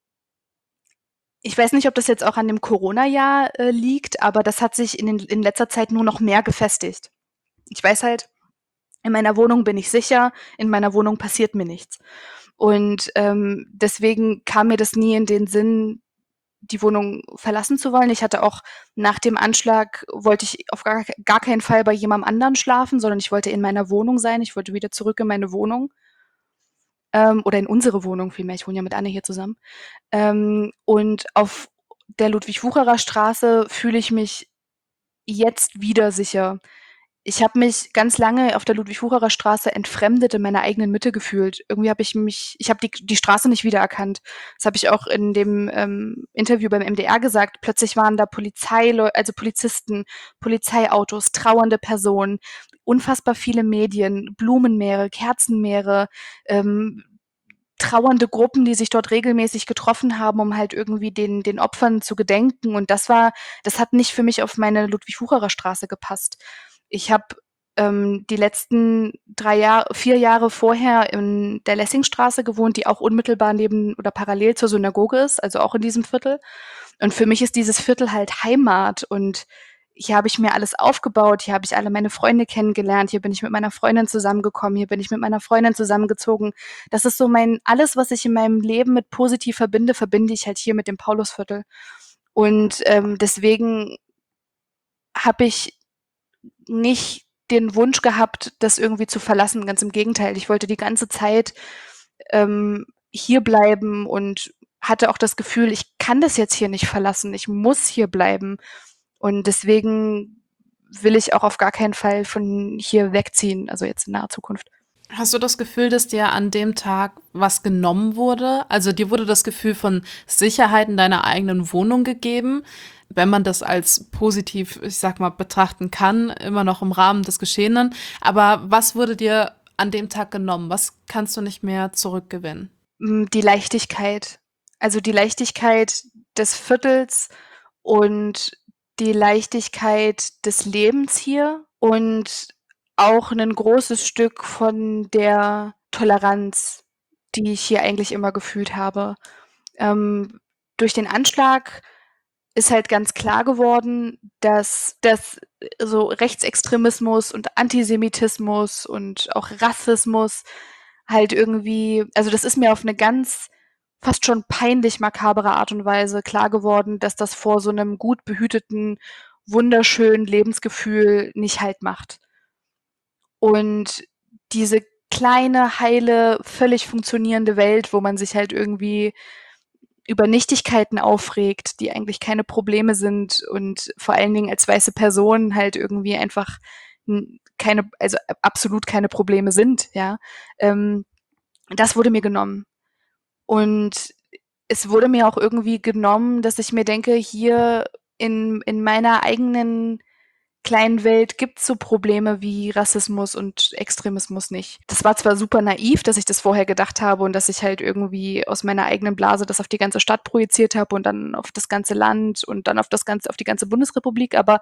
ich weiß nicht, ob das jetzt auch an dem Corona-Jahr äh, liegt, aber das hat sich in, den, in letzter Zeit nur noch mehr gefestigt. Ich weiß halt, in meiner Wohnung bin ich sicher, in meiner Wohnung passiert mir nichts. Und ähm, deswegen kam mir das nie in den Sinn, die Wohnung verlassen zu wollen. Ich hatte auch nach dem Anschlag, wollte ich auf gar, gar keinen Fall bei jemandem anderen schlafen, sondern ich wollte in meiner Wohnung sein. Ich wollte wieder zurück in meine Wohnung. Ähm, oder in unsere Wohnung vielmehr. Ich wohne ja mit Anne hier zusammen. Ähm, und auf der Ludwig-Wucherer Straße fühle ich mich jetzt wieder sicher. Ich habe mich ganz lange auf der Ludwig-Wucherer Straße entfremdet in meiner eigenen Mitte gefühlt. Irgendwie habe ich mich, ich habe die, die Straße nicht wiedererkannt. Das habe ich auch in dem ähm, Interview beim M D R gesagt. Plötzlich waren da Polizei, also Polizisten, Polizeiautos, trauernde Personen, unfassbar viele Medien, Blumenmeere, Kerzenmeere, ähm, trauernde Gruppen, die sich dort regelmäßig getroffen haben, um halt irgendwie den, den Opfern zu gedenken. Und das war, das hat nicht für mich auf meine Ludwig-Wucherer Straße gepasst. Ich habe ähm, die letzten drei Jahre, vier Jahre vorher in der Lessingstraße gewohnt, die auch unmittelbar neben oder parallel zur Synagoge ist, also auch in diesem Viertel. Und für mich ist dieses Viertel halt Heimat und hier habe ich mir alles aufgebaut, hier habe ich alle meine Freunde kennengelernt, hier bin ich mit meiner Freundin zusammengekommen, hier bin ich mit meiner Freundin zusammengezogen. Das ist so mein, alles, was ich in meinem Leben mit positiv verbinde, verbinde ich halt hier mit dem Paulusviertel. Und ähm, deswegen habe ich nicht den Wunsch gehabt, das irgendwie zu verlassen. Ganz im Gegenteil. Ich wollte die ganze Zeit ähm, hier bleiben und hatte auch das Gefühl, ich kann das jetzt hier nicht verlassen. Ich muss hier bleiben. Und deswegen will ich auch auf gar keinen Fall von hier wegziehen, also jetzt in naher Zukunft. Hast du das Gefühl, dass dir an dem Tag was genommen wurde? Also dir wurde das Gefühl von Sicherheit in deiner eigenen Wohnung gegeben, wenn man das als positiv, ich sag mal, betrachten kann, immer noch im Rahmen des Geschehenen. Aber was wurde dir an dem Tag genommen? Was kannst du nicht mehr zurückgewinnen? Die Leichtigkeit. Also die Leichtigkeit des Viertels und die Leichtigkeit des Lebens hier und auch ein großes Stück von der Toleranz, die ich hier eigentlich immer gefühlt habe. Ähm, durch den Anschlag ist halt ganz klar geworden, dass dass so Rechtsextremismus und Antisemitismus und auch Rassismus halt irgendwie, also das ist mir auf eine ganz fast schon peinlich makabere Art und Weise klar geworden, dass das vor so einem gut behüteten, wunderschönen Lebensgefühl nicht Halt macht. Und diese kleine, heile, völlig funktionierende Welt, wo man sich halt irgendwie über Nichtigkeiten aufregt, die eigentlich keine Probleme sind und vor allen Dingen als weiße Person halt irgendwie einfach n- keine, also absolut keine Probleme sind, ja. Ähm, das wurde mir genommen. Und es wurde mir auch irgendwie genommen, dass ich mir denke, hier in, in meiner eigenen kleinen Welt gibt's so Probleme wie Rassismus und Extremismus nicht. Das war zwar super naiv, dass ich das vorher gedacht habe und dass ich halt irgendwie aus meiner eigenen Blase das auf die ganze Stadt projiziert habe und dann auf das ganze Land und dann auf das ganze, auf die ganze Bundesrepublik, aber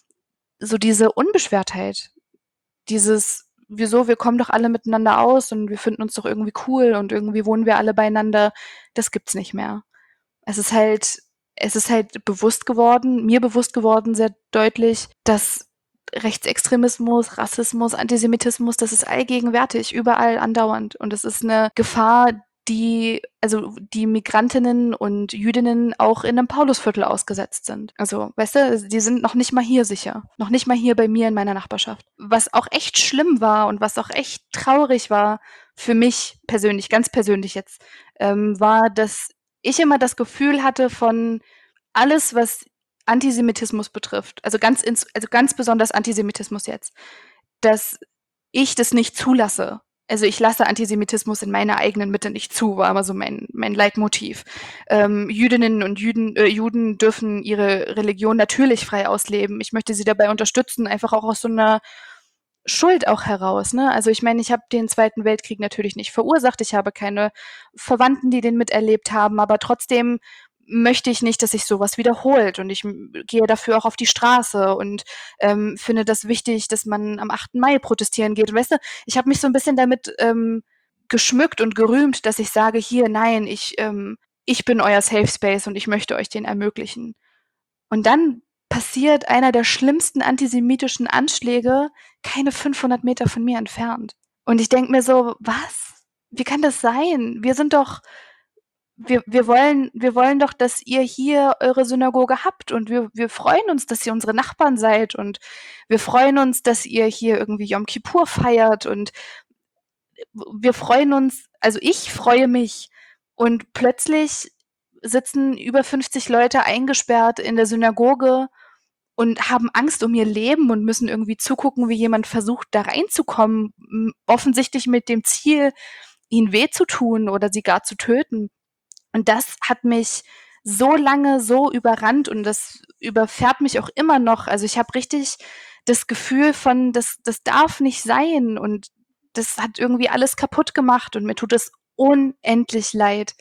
so diese Unbeschwertheit, dieses, wieso, wir kommen doch alle miteinander aus und wir finden uns doch irgendwie cool und irgendwie wohnen wir alle beieinander, das gibt's nicht mehr. Es ist halt, es ist halt bewusst geworden, mir bewusst geworden, sehr deutlich, dass Rechtsextremismus, Rassismus, Antisemitismus, das ist allgegenwärtig, überall andauernd. Und es ist eine Gefahr, die, also die Migrantinnen und Jüdinnen auch in einem Paulusviertel ausgesetzt sind. Also, weißt du, die sind noch nicht mal hier sicher. Noch nicht mal hier bei mir in meiner Nachbarschaft. Was auch echt schlimm war und was auch echt traurig war, für mich persönlich, ganz persönlich jetzt, ähm, war, dass ich immer das Gefühl hatte von alles, was Antisemitismus betrifft, also ganz ins, also ganz besonders Antisemitismus jetzt, dass ich das nicht zulasse. Also ich lasse Antisemitismus in meiner eigenen Mitte nicht zu, war immer so mein, mein Leitmotiv. Ähm, Jüdinnen und Juden, äh, Juden dürfen ihre Religion natürlich frei ausleben. Ich möchte sie dabei unterstützen, einfach auch aus so einer Schuld auch heraus, ne? Also ich meine, ich habe den Zweiten Weltkrieg natürlich nicht verursacht. Ich habe keine Verwandten, die den miterlebt haben, aber trotzdem möchte ich nicht, dass sich sowas wiederholt. Und ich m- gehe dafür auch auf die Straße und ähm, finde das wichtig, dass man am achten Mai protestieren geht. Und weißt du, ich habe mich so ein bisschen damit ähm, geschmückt und gerühmt, dass ich sage, hier, nein, ich, ähm, ich bin euer Safe Space und ich möchte euch den ermöglichen. Und dann passiert einer der schlimmsten antisemitischen Anschläge keine fünfhundert Meter von mir entfernt. Und ich denke mir so, was? Wie kann das sein? Wir sind doch, wir, wir wollen, wir wollen doch, dass ihr hier eure Synagoge habt und wir, wir freuen uns, dass ihr unsere Nachbarn seid und wir freuen uns, dass ihr hier irgendwie Yom Kippur feiert und wir freuen uns, also ich freue mich und plötzlich sitzen über fünfzig Leute eingesperrt in der Synagoge und haben Angst um ihr Leben und müssen irgendwie zugucken, wie jemand versucht, da reinzukommen, m- offensichtlich mit dem Ziel, ihnen weh zu tun oder sie gar zu töten. Und das hat mich so lange so überrannt und das überfährt mich auch immer noch. Also ich habe richtig das Gefühl von, das, das darf nicht sein und das hat irgendwie alles kaputt gemacht und mir tut es unendlich leid,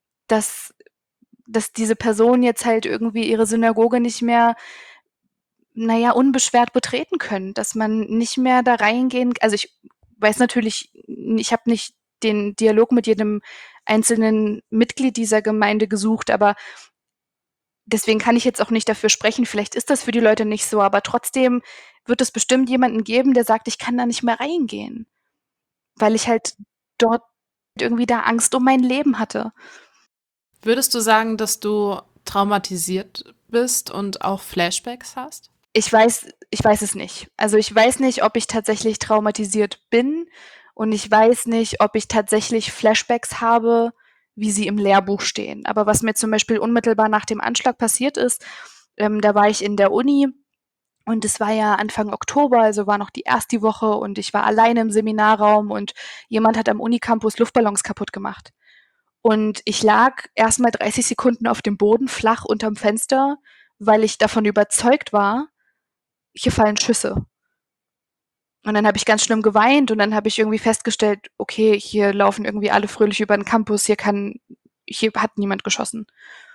dass, dass diese Person jetzt halt irgendwie ihre Synagoge nicht mehr naja, unbeschwert betreten können, dass man nicht mehr da reingehen. Also ich weiß natürlich, ich habe nicht den Dialog mit jedem einzelnen Mitglied dieser Gemeinde gesucht, aber deswegen kann ich jetzt auch nicht dafür sprechen. Vielleicht ist das für die Leute nicht so, aber trotzdem wird es bestimmt jemanden geben, der sagt, ich kann da nicht mehr reingehen, weil ich halt dort irgendwie da Angst um mein Leben hatte. Würdest du sagen, dass du traumatisiert bist und auch Flashbacks hast? Ich weiß, ich weiß es nicht. Also ich weiß nicht, ob ich tatsächlich traumatisiert bin und ich weiß nicht, ob ich tatsächlich Flashbacks habe, wie sie im Lehrbuch stehen. Aber was mir zum Beispiel unmittelbar nach dem Anschlag passiert ist, ähm, da war ich in der Uni und es war ja Anfang Oktober, also war noch die erste Woche und ich war alleine im Seminarraum und jemand hat am Unicampus Luftballons kaputt gemacht. Und ich lag erstmal dreißig Sekunden auf dem Boden, flach unterm Fenster, weil ich davon überzeugt war, hier fallen Schüsse. Und dann habe ich ganz schlimm geweint und dann habe ich irgendwie festgestellt, okay, hier laufen irgendwie alle fröhlich über den Campus, hier kann, hier hat niemand geschossen.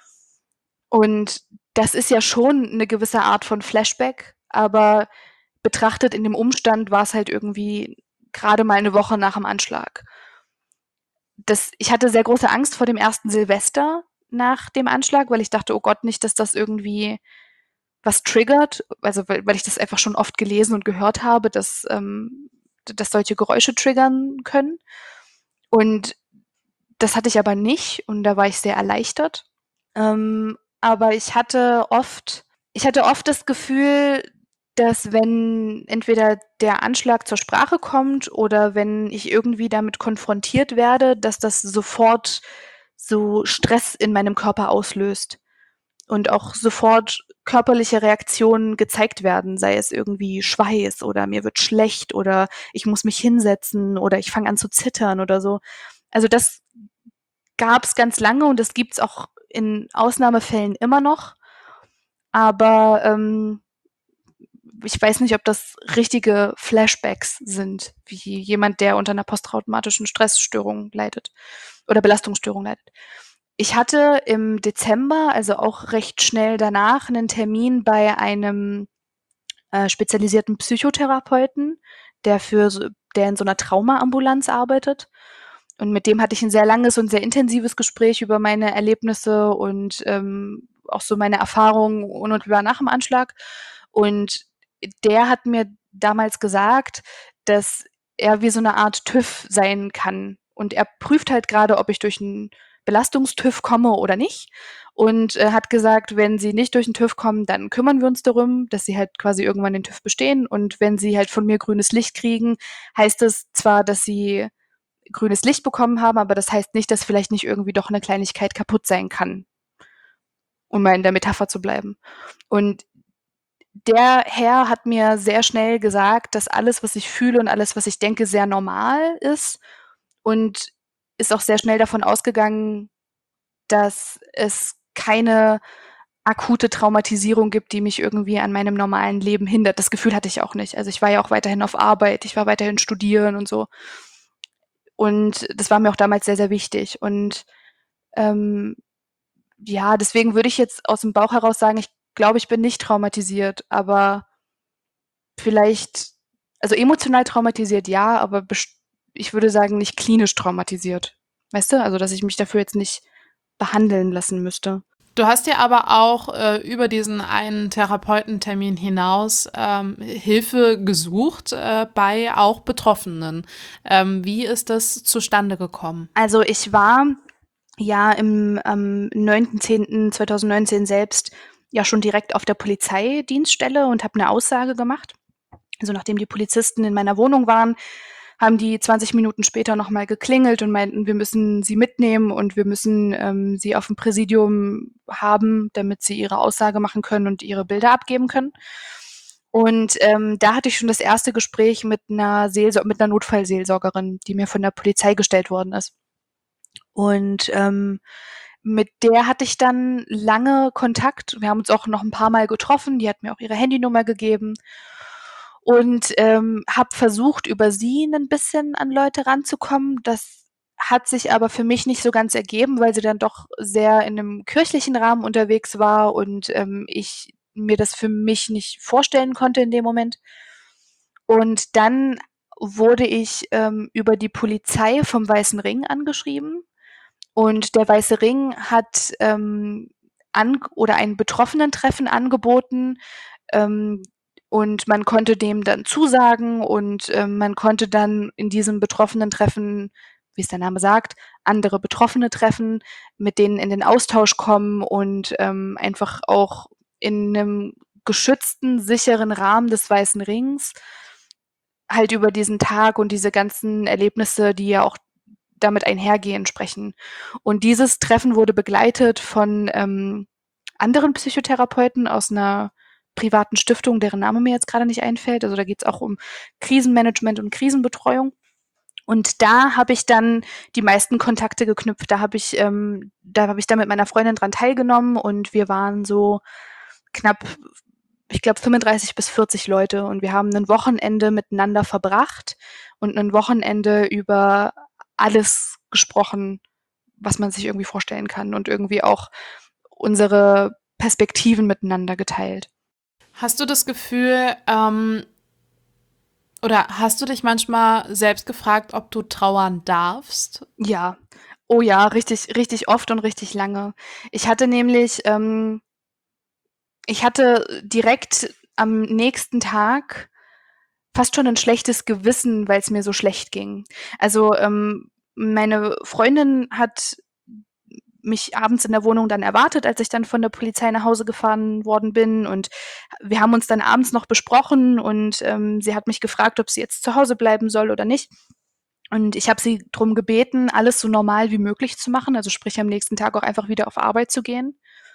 Und das ist ja schon eine gewisse Art von Flashback, aber betrachtet in dem Umstand war es halt irgendwie gerade mal eine Woche nach dem Anschlag. Das, ich hatte sehr große Angst vor dem ersten Silvester nach dem Anschlag, weil ich dachte, oh Gott, nicht, dass das irgendwie was triggert, also weil, weil ich das einfach schon oft gelesen und gehört habe, dass, ähm, dass solche Geräusche triggern können. Und das hatte ich aber nicht und da war ich sehr erleichtert. Ähm, aber ich hatte oft, ich hatte oft das Gefühl, dass wenn entweder der Anschlag zur Sprache kommt oder wenn ich irgendwie damit konfrontiert werde, dass das sofort so Stress in meinem Körper auslöst und auch sofort körperliche Reaktionen gezeigt werden, sei es irgendwie Schweiß oder mir wird schlecht oder ich muss mich hinsetzen oder ich fange an zu zittern oder so. Also das gab es ganz lange und das gibt's auch in Ausnahmefällen immer noch. Aber ähm, ich weiß nicht, ob das richtige Flashbacks sind, wie jemand, der unter einer posttraumatischen Stressstörung leidet oder Belastungsstörung leidet. Ich hatte im Dezember, also auch recht schnell danach, einen Termin bei einem äh, spezialisierten Psychotherapeuten, der für so, der in so einer Traumaambulanz arbeitet. Und mit dem hatte ich ein sehr langes und sehr intensives Gespräch über meine Erlebnisse und ähm, auch so meine Erfahrungen unmittelbar nach dem Anschlag. Und der hat mir damals gesagt, dass er wie so eine Art TÜV sein kann. Und er prüft halt gerade, ob ich durch einen Belastungstüv komme oder nicht. Und äh, hat gesagt, wenn sie nicht durch den TÜV kommen, dann kümmern wir uns darum, dass sie halt quasi irgendwann den TÜV bestehen. Und wenn sie halt von mir grünes Licht kriegen, heißt es zwar, dass sie grünes Licht bekommen haben, aber das heißt nicht, dass vielleicht nicht irgendwie doch eine Kleinigkeit kaputt sein kann, um mal in der Metapher zu bleiben. Und der Herr hat mir sehr schnell gesagt, dass alles, was ich fühle und alles, was ich denke, sehr normal ist und ist auch sehr schnell davon ausgegangen, dass es keine akute Traumatisierung gibt, die mich irgendwie an meinem normalen Leben hindert. Das Gefühl hatte ich auch nicht. Also ich war ja auch weiterhin auf Arbeit, ich war weiterhin studieren und so. Und das war mir auch damals sehr, sehr wichtig. Und ähm, ja, deswegen würde ich jetzt aus dem Bauch heraus sagen, ich glaube, ich bin nicht traumatisiert, aber vielleicht, also emotional traumatisiert ja, aber ich würde sagen, nicht klinisch traumatisiert. Weißt du? Also, dass ich mich dafür jetzt nicht behandeln lassen müsste. Du hast ja aber auch äh, über diesen einen Therapeutentermin hinaus ähm, Hilfe gesucht äh, bei auch Betroffenen. Ähm, wie ist das zustande gekommen? Also ich war ja im am neunten zehnten zweitausendneunzehn selbst ja schon direkt auf der Polizeidienststelle und habe eine Aussage gemacht. Also nachdem die Polizisten in meiner Wohnung waren, haben die zwanzig Minuten später nochmal geklingelt und meinten, wir müssen sie mitnehmen und wir müssen ähm, sie auf dem Präsidium haben, damit sie ihre Aussage machen können und ihre Bilder abgeben können. Und ähm, da hatte ich schon das erste Gespräch mit einer, Seelsor- mit einer Notfallseelsorgerin, die mir von der Polizei gestellt worden ist. Und ähm, mit der hatte ich dann lange Kontakt. Wir haben uns auch noch ein paar Mal getroffen. Die hat mir auch ihre Handynummer gegeben und ähm, habe versucht, über sie ein bisschen an Leute ranzukommen. Das hat sich aber für mich nicht so ganz ergeben, weil sie dann doch sehr in einem kirchlichen Rahmen unterwegs war und ähm, ich mir das für mich nicht vorstellen konnte in dem Moment. Und dann wurde ich ähm, über die Polizei vom Weißen Ring angeschrieben. Und der Weiße Ring hat ähm, an oder ein Betroffenentreffen angeboten. Ähm, und man konnte dem dann zusagen und ähm, man konnte dann in diesem Betroffenentreffen, wie es der Name sagt, andere Betroffene treffen, mit denen in den Austausch kommen und ähm, einfach auch in einem geschützten, sicheren Rahmen des Weißen Rings halt über diesen Tag und diese ganzen Erlebnisse, die ja auch damit einhergehen, sprechen. Und dieses Treffen wurde begleitet von ähm, anderen Psychotherapeuten aus einer privaten Stiftung, deren Name mir jetzt gerade nicht einfällt. Also da geht es auch um Krisenmanagement und Krisenbetreuung. Und da habe ich dann die meisten Kontakte geknüpft. Da habe ich, ähm, da habe ich dann mit meiner Freundin dran teilgenommen und wir waren so knapp, ich glaube, fünfunddreißig bis vierzig Leute und wir haben ein Wochenende miteinander verbracht und ein Wochenende über alles gesprochen, was man sich irgendwie vorstellen kann und irgendwie auch unsere Perspektiven miteinander geteilt. Hast du das Gefühl, ähm, oder hast du dich manchmal selbst gefragt, ob du trauern darfst? Ja, oh ja, richtig, richtig oft und richtig lange. Ich hatte nämlich, ähm, ich hatte direkt am nächsten Tag fast schon ein schlechtes Gewissen, weil es mir so schlecht ging. Also ähm, meine Freundin hat mich abends in der Wohnung dann erwartet, als ich dann von der Polizei nach Hause gefahren worden bin. Und wir haben uns dann abends noch besprochen und ähm, sie hat mich gefragt, ob sie jetzt zu Hause bleiben soll oder nicht. Und ich habe sie darum gebeten, alles so normal wie möglich zu machen, also sprich am nächsten Tag auch einfach wieder auf Arbeit zu gehen.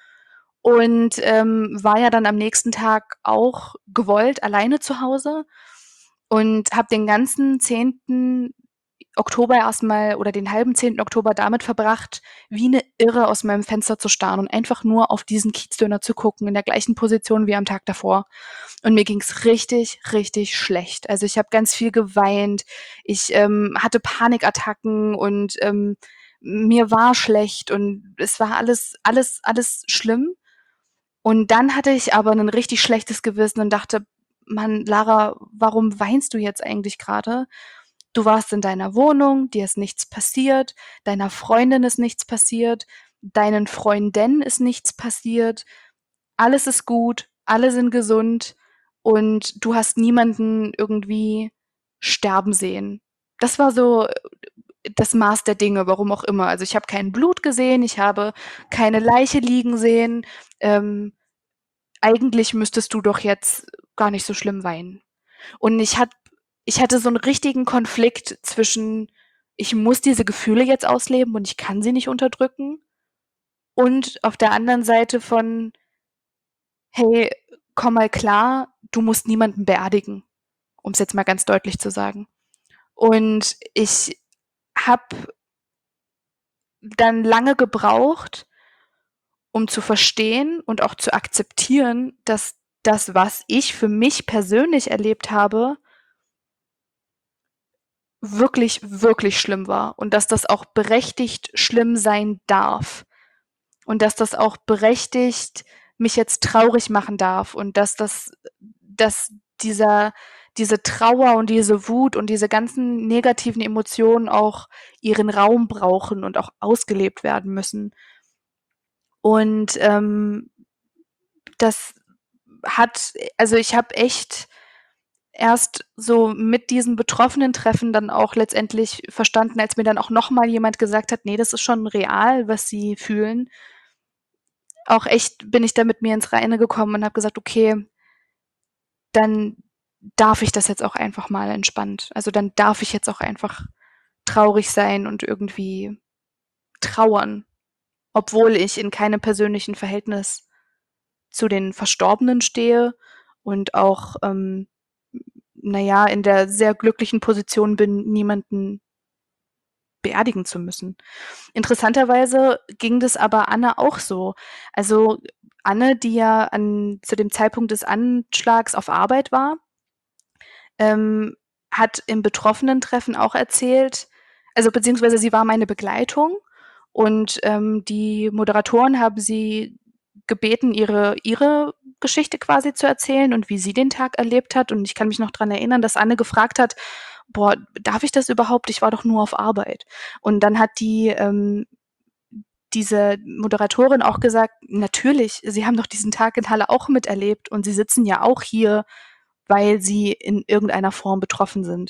Und ähm, war ja dann am nächsten Tag auch gewollt alleine zu Hause und habe den ganzen zehnten Oktober erstmal oder den halben zehnten Oktober damit verbracht, wie eine Irre aus meinem Fenster zu starren und einfach nur auf diesen Kiezdöner zu gucken, in der gleichen Position wie am Tag davor. Und mir ging's richtig, richtig schlecht. Also ich habe ganz viel geweint, ich ähm, hatte Panikattacken und ähm, mir war schlecht und es war alles, alles, alles schlimm. Und dann hatte ich aber ein richtig schlechtes Gewissen und dachte, Mann, Lara, warum weinst du jetzt eigentlich gerade? Du warst in deiner Wohnung, dir ist nichts passiert, deiner Freundin ist nichts passiert, deinen Freundinnen ist nichts passiert, alles ist gut, alle sind gesund und du hast niemanden irgendwie sterben sehen. Das war so das Maß der Dinge, warum auch immer. Also ich habe kein Blut gesehen, ich habe keine Leiche liegen sehen. Ähm, eigentlich müsstest du doch jetzt gar nicht so schlimm weinen. Und ich hat, ich hatte so einen richtigen Konflikt zwischen, ich muss diese Gefühle jetzt ausleben und ich kann sie nicht unterdrücken. Und auf der anderen Seite von, hey, komm mal klar, du musst niemanden beerdigen, um es jetzt mal ganz deutlich zu sagen. Und ich habe dann lange gebraucht, um zu verstehen und auch zu akzeptieren, dass das, was ich für mich persönlich erlebt habe, wirklich, wirklich schlimm war und dass das auch berechtigt schlimm sein darf und dass das auch berechtigt mich jetzt traurig machen darf und dass das, dass dieser, diese Trauer und diese Wut und diese ganzen negativen Emotionen auch ihren Raum brauchen und auch ausgelebt werden müssen. Und ähm, das hat, also ich habe echt erst so mit diesen betroffenen Treffen dann auch letztendlich verstanden, als mir dann auch noch mal jemand gesagt hat: „Nee, das ist schon real, was sie fühlen." Auch echt bin ich da mit mir ins Reine gekommen und habe gesagt: „Okay, dann darf ich das jetzt auch einfach mal entspannt. Also, dann darf ich jetzt auch einfach traurig sein und irgendwie trauern, obwohl ich in keinem persönlichen Verhältnis zu den Verstorbenen stehe und auch, ähm, na ja, in der sehr glücklichen Position bin, niemanden beerdigen zu müssen." Interessanterweise ging das aber Anne auch so. Also, Anne, die ja an zu dem Zeitpunkt des Anschlags auf Arbeit war, ähm, hat im Betroffenentreffen auch erzählt, also beziehungsweise sie war meine Begleitung und ähm, die Moderatoren haben sie gebeten, ihre, ihre Geschichte quasi zu erzählen und wie sie den Tag erlebt hat. Und ich kann mich noch dran erinnern, dass Anne gefragt hat, boah, darf ich das überhaupt? Ich war doch nur auf Arbeit. Und dann hat die ähm, diese Moderatorin auch gesagt, natürlich, sie haben doch diesen Tag in Halle auch miterlebt und sie sitzen ja auch hier, weil sie in irgendeiner Form betroffen sind.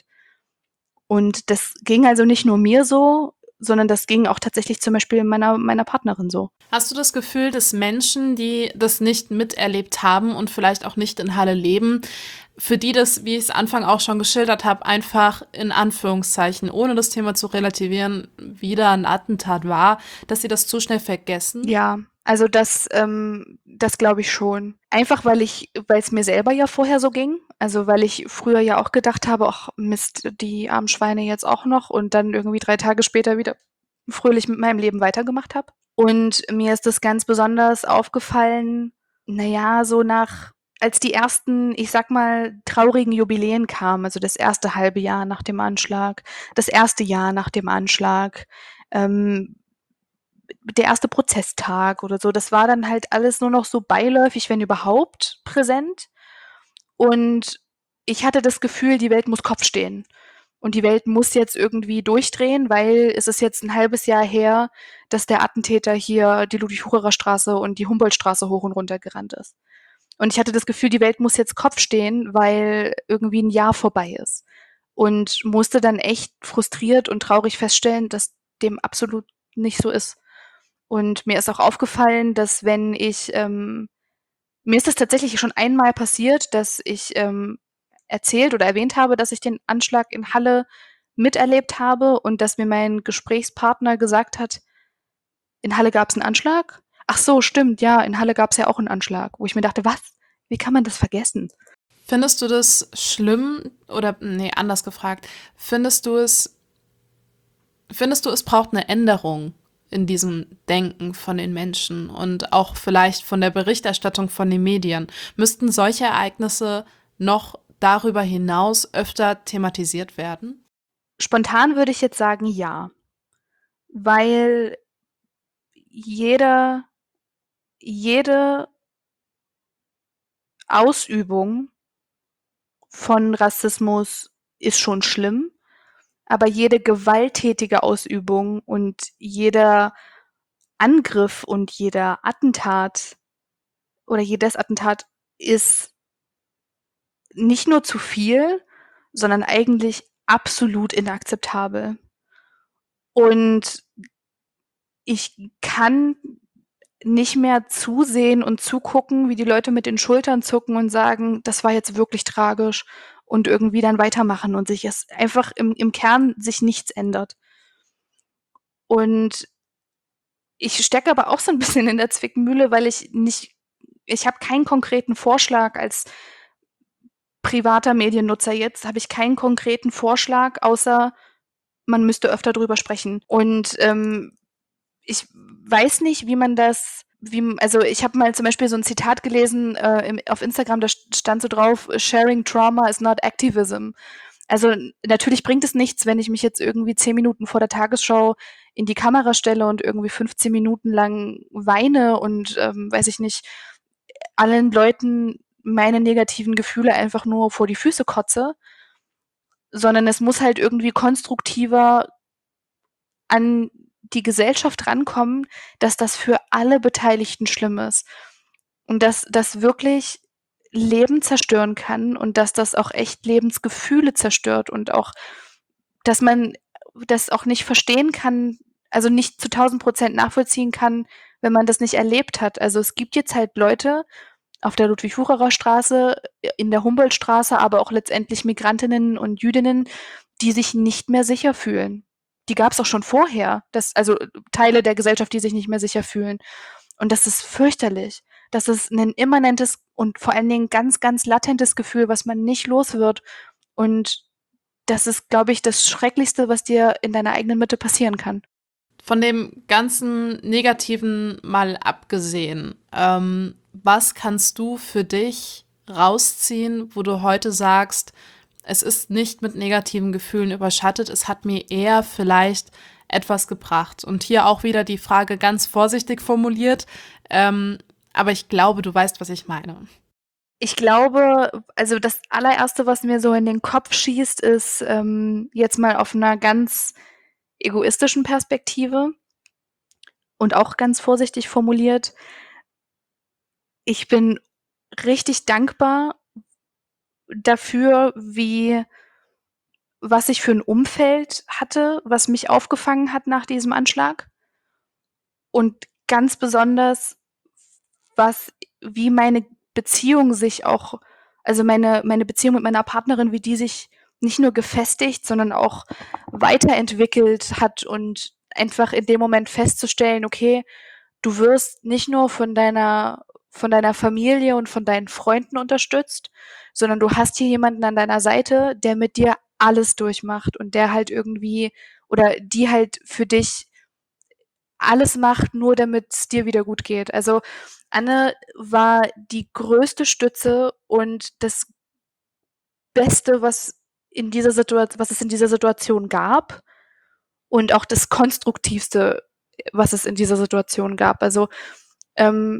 Und das ging also nicht nur mir so, sondern das ging auch tatsächlich zum Beispiel meiner, meiner Partnerin so. Hast du das Gefühl, dass Menschen, die das nicht miterlebt haben und vielleicht auch nicht in Halle leben, für die das, wie ich es Anfang auch schon geschildert habe, einfach in Anführungszeichen, ohne das Thema zu relativieren, wieder ein Attentat war, dass sie das zu schnell vergessen? Ja, also das, ähm, das glaube ich schon. Einfach weil ich, weil es mir selber ja vorher so ging. Also weil ich früher ja auch gedacht habe, ach Mist, die armen Schweine jetzt auch noch und dann irgendwie drei Tage später wieder fröhlich mit meinem Leben weitergemacht habe. Und mir ist das ganz besonders aufgefallen, naja, so nach, als die ersten, ich sag mal, traurigen Jubiläen kamen, also das erste halbe Jahr nach dem Anschlag, das erste Jahr nach dem Anschlag, ähm, der erste Prozesstag oder so, das war dann halt alles nur noch so beiläufig, wenn überhaupt, präsent. Und ich hatte das Gefühl, die Welt muss Kopf stehen. Und die Welt muss jetzt irgendwie durchdrehen, weil es ist jetzt ein halbes Jahr her, dass der Attentäter hier die Ludwig-Hucherer-Straße und die Humboldt-Straße hoch und runter gerannt ist. Und ich hatte das Gefühl, die Welt muss jetzt Kopf stehen, weil irgendwie ein Jahr vorbei ist. Und musste dann echt frustriert und traurig feststellen, dass dem absolut nicht so ist. Und mir ist auch aufgefallen, dass wenn ich, ähm, mir ist es tatsächlich schon einmal passiert, dass ich ähm, erzählt oder erwähnt habe, dass ich den Anschlag in Halle miterlebt habe und dass mir mein Gesprächspartner gesagt hat, in Halle gab es einen Anschlag? Ach so, stimmt, ja, in Halle gab es ja auch einen Anschlag. Wo ich mir dachte, was? Wie kann man das vergessen? Findest du das schlimm oder, nee, anders gefragt, findest du es, findest du, es braucht eine Änderung in diesem Denken von den Menschen und auch vielleicht von der Berichterstattung von den Medien? Müssten solche Ereignisse noch darüber hinaus öfter thematisiert werden? Spontan würde ich jetzt sagen, ja. Weil jeder, jede Ausübung von Rassismus ist schon schlimm, aber jede gewalttätige Ausübung und jeder Angriff und jeder Attentat oder jedes Attentat ist nicht nur zu viel, sondern eigentlich absolut inakzeptabel. Und ich kann nicht mehr zusehen und zugucken, wie die Leute mit den Schultern zucken und sagen, das war jetzt wirklich tragisch und irgendwie dann weitermachen und sich es einfach im, im Kern sich nichts ändert. Und ich stecke aber auch so ein bisschen in der Zwickmühle, weil ich nicht, ich habe keinen konkreten Vorschlag als privater Mediennutzer jetzt, habe ich keinen konkreten Vorschlag, außer man müsste öfter drüber sprechen. Und ähm, ich weiß nicht, wie man das, wie, also ich habe mal zum Beispiel so ein Zitat gelesen äh, im, auf Instagram, da stand so drauf, sharing trauma is not activism. Also natürlich bringt es nichts, wenn ich mich jetzt irgendwie zehn Minuten vor der Tagesschau in die Kamera stelle und irgendwie fünfzehn Minuten lang weine und, ähm, weiß ich nicht, allen Leuten meine negativen Gefühle einfach nur vor die Füße kotze, sondern es muss halt irgendwie konstruktiver an die Gesellschaft rankommen, dass das für alle Beteiligten schlimm ist und dass das wirklich Leben zerstören kann und dass das auch echt Lebensgefühle zerstört und auch, dass man das auch nicht verstehen kann, also nicht zu tausend Prozent nachvollziehen kann, wenn man das nicht erlebt hat. Also es gibt jetzt halt Leute auf der Ludwig-Hucherer-Straße, in der Humboldt-Straße, aber auch letztendlich Migrantinnen und Jüdinnen, die sich nicht mehr sicher fühlen. Die gab es auch schon vorher, das, also Teile der Gesellschaft, die sich nicht mehr sicher fühlen. Und das ist fürchterlich. Das ist ein immanentes und vor allen Dingen ganz, ganz latentes Gefühl, was man nicht los wird. Und das ist, glaube ich, das Schrecklichste, was dir in deiner eigenen Mitte passieren kann. Von dem ganzen Negativen mal abgesehen, ähm, was kannst du für dich rausziehen, wo du heute sagst, es ist nicht mit negativen Gefühlen überschattet, es hat mir eher vielleicht etwas gebracht. Und hier auch wieder die Frage ganz vorsichtig formuliert, ähm, aber ich glaube, du weißt, was ich meine. Ich glaube, also das allererste, was mir so in den Kopf schießt, ist ähm, jetzt mal auf einer ganz egoistischen Perspektive und auch ganz vorsichtig formuliert. Ich bin richtig dankbar dafür, wie was ich für ein Umfeld hatte, was mich aufgefangen hat nach diesem Anschlag. Und ganz besonders, was wie meine Beziehung sich auch also meine meine Beziehung mit meiner Partnerin, wie die sich nicht nur gefestigt, sondern auch weiterentwickelt hat und einfach in dem Moment festzustellen, okay, du wirst nicht nur von deiner von deiner Familie und von deinen Freunden unterstützt, sondern du hast hier jemanden an deiner Seite, der mit dir alles durchmacht und der halt irgendwie oder die halt für dich alles macht, nur damit's dir wieder gut geht. Also, Anne war die größte Stütze und das Beste, was in dieser Situat was es in dieser Situation gab und auch das Konstruktivste, was es in dieser Situation gab. Also, ähm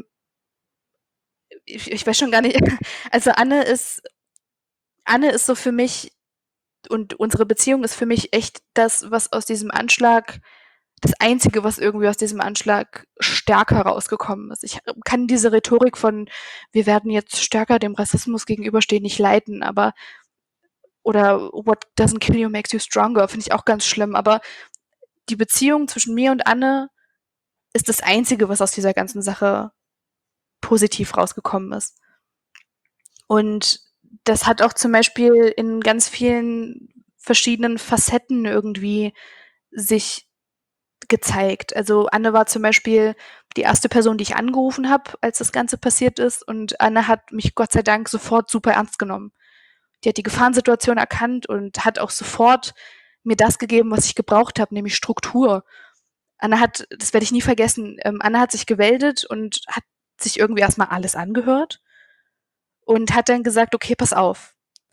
ich ich weiß schon gar nicht also, Anne ist Anne ist so für mich und unsere Beziehung ist für mich echt das, was aus diesem Anschlag das Einzige, was irgendwie aus diesem Anschlag stärker rausgekommen ist. Ich kann diese Rhetorik von: „Wir werden jetzt stärker dem Rassismus gegenüberstehen“, nicht leiden, aber oder „What doesn't kill you makes you stronger“, finde ich auch ganz schlimm. Aber die Beziehung zwischen mir und Anne ist das Einzige, was aus dieser ganzen Sache positiv rausgekommen ist. Und das hat auch zum Beispiel in ganz vielen verschiedenen Facetten irgendwie sich gezeigt. Also Anne war zum Beispiel die erste Person, die ich angerufen habe, als das Ganze passiert ist. Und Anne hat mich Gott sei Dank sofort super ernst genommen. Die hat die Gefahrensituation erkannt und hat auch sofort mir das gegeben, was ich gebraucht habe, nämlich Struktur. Anne hat, das werde ich nie vergessen, ähm, Anne hat sich gemeldet und hat sich irgendwie erstmal alles angehört und hat dann gesagt, okay, pass auf.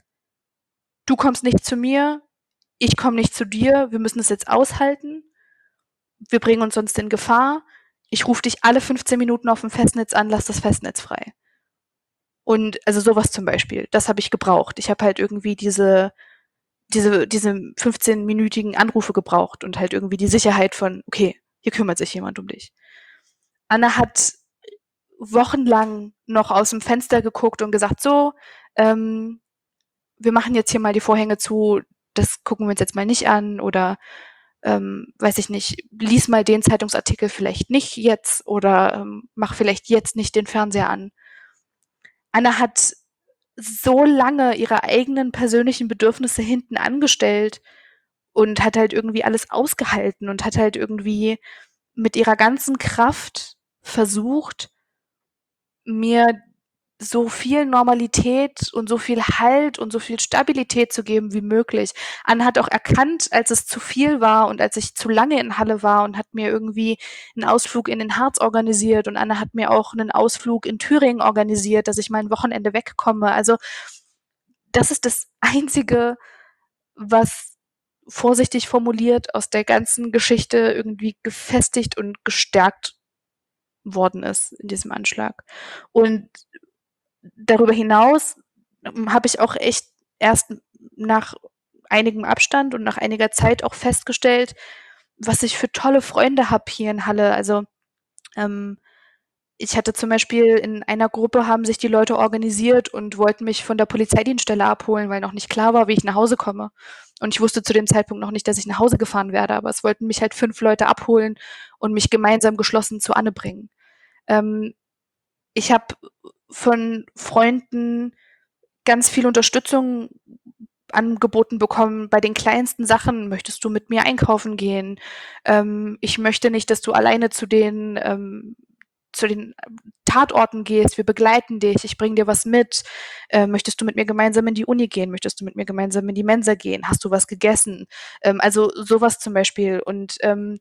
Du kommst nicht zu mir, ich komme nicht zu dir, wir müssen es jetzt aushalten. Wir bringen uns sonst in Gefahr. Ich rufe dich alle fünfzehn Minuten auf dem Festnetz an, lass das Festnetz frei. Und also sowas zum Beispiel, das habe ich gebraucht. Ich habe halt irgendwie diese diese diese fünfzehnminütigen Anrufe gebraucht und halt irgendwie die Sicherheit von, okay, hier kümmert sich jemand um dich. Anne hat wochenlang noch aus dem Fenster geguckt und gesagt, so, ähm, wir machen jetzt hier mal die Vorhänge zu, das gucken wir uns jetzt mal nicht an oder ähm, weiß ich nicht, lies mal den Zeitungsartikel vielleicht nicht jetzt oder ähm, mach vielleicht jetzt nicht den Fernseher an. Anna hat so lange ihre eigenen persönlichen Bedürfnisse hinten angestellt und hat halt irgendwie alles ausgehalten und hat halt irgendwie mit ihrer ganzen Kraft versucht, mir so viel Normalität und so viel Halt und so viel Stabilität zu geben wie möglich. Anne hat auch erkannt, als es zu viel war und als ich zu lange in Halle war und hat mir irgendwie einen Ausflug in den Harz organisiert und Anne hat mir auch einen Ausflug in Thüringen organisiert, dass ich mal ein Wochenende wegkomme. Also das ist das Einzige, was vorsichtig formuliert aus der ganzen Geschichte irgendwie gefestigt und gestärkt worden ist in diesem Anschlag. Und darüber hinaus habe ich auch echt erst nach einigem Abstand und nach einiger Zeit auch festgestellt, was ich für tolle Freunde habe hier in Halle. Also ähm, ich hatte zum Beispiel in einer Gruppe haben sich die Leute organisiert und wollten mich von der Polizeidienststelle abholen, weil noch nicht klar war, wie ich nach Hause komme. Und ich wusste zu dem Zeitpunkt noch nicht, dass ich nach Hause gefahren werde, aber es wollten mich halt fünf Leute abholen und mich gemeinsam geschlossen zu Anne bringen. Ähm, ich habe von Freunden ganz viel Unterstützung angeboten bekommen bei den kleinsten Sachen. Möchtest du mit mir einkaufen gehen? Ähm, ich möchte nicht, dass du alleine zu den ähm, zu den Tatorten gehst. Wir begleiten dich. Ich bringe dir was mit. Äh, möchtest du mit mir gemeinsam in die Uni gehen? Möchtest du mit mir gemeinsam in die Mensa gehen? Hast du was gegessen? Ähm, also sowas zum Beispiel. Und ähm,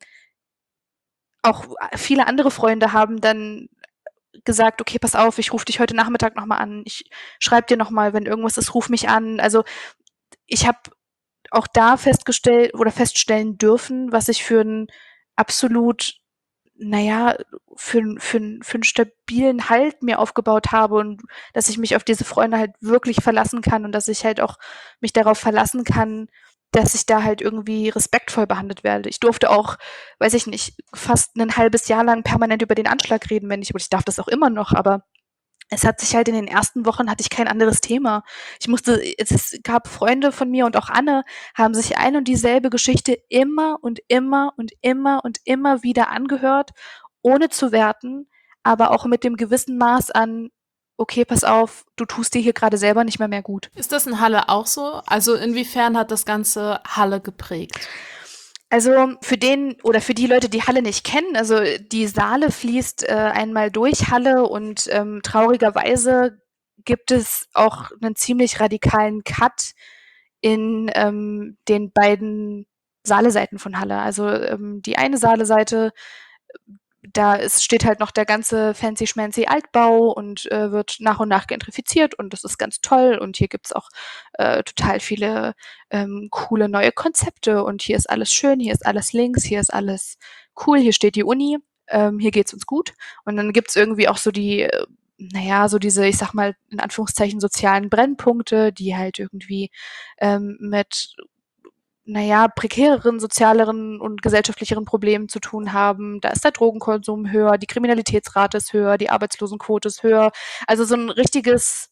auch viele andere Freunde haben dann gesagt, okay, pass auf, ich rufe dich heute Nachmittag nochmal an, ich schreibe dir nochmal, wenn irgendwas ist, ruf mich an. Also ich habe auch da festgestellt oder feststellen dürfen, was ich für ein absolut naja, für, für, für einen stabilen Halt mir aufgebaut habe und dass ich mich auf diese Freunde halt wirklich verlassen kann und dass ich halt auch mich darauf verlassen kann, dass ich da halt irgendwie respektvoll behandelt werde. Ich durfte auch, weiß ich nicht, fast ein halbes Jahr lang permanent über den Anschlag reden, wenn ich, und ich darf das auch immer noch, aber es hat sich halt in den ersten Wochen hatte ich kein anderes Thema. Ich musste, es gab Freunde von mir und auch Anne haben sich ein und dieselbe Geschichte immer und immer und immer und immer wieder angehört, ohne zu werten, aber auch mit dem gewissen Maß an, okay, pass auf, du tust dir hier gerade selber nicht mehr mehr gut. Ist das in Halle auch so? Also inwiefern hat das Ganze Halle geprägt? Also für den oder für die Leute, die Halle nicht kennen, also die Saale fließt äh, einmal durch Halle und ähm, traurigerweise gibt es auch einen ziemlich radikalen Cut in ähm, den beiden Saale-Seiten von Halle. Also ähm, die eine Saale-Seite, da ist, steht halt noch der ganze fancy-schmancy Altbau und äh, wird nach und nach gentrifiziert und das ist ganz toll und hier gibt's auch äh, total viele ähm, coole neue Konzepte und hier ist alles schön, hier ist alles links, hier ist alles cool, hier steht die Uni, ähm, hier geht's uns gut und dann gibt's irgendwie auch so die, äh, naja, so diese, ich sag mal, in Anführungszeichen sozialen Brennpunkte, die halt irgendwie ähm, mit naja, prekäreren, sozialeren und gesellschaftlicheren Problemen zu tun haben. Da ist der Drogenkonsum höher, die Kriminalitätsrate ist höher, die Arbeitslosenquote ist höher. Also so ein richtiges,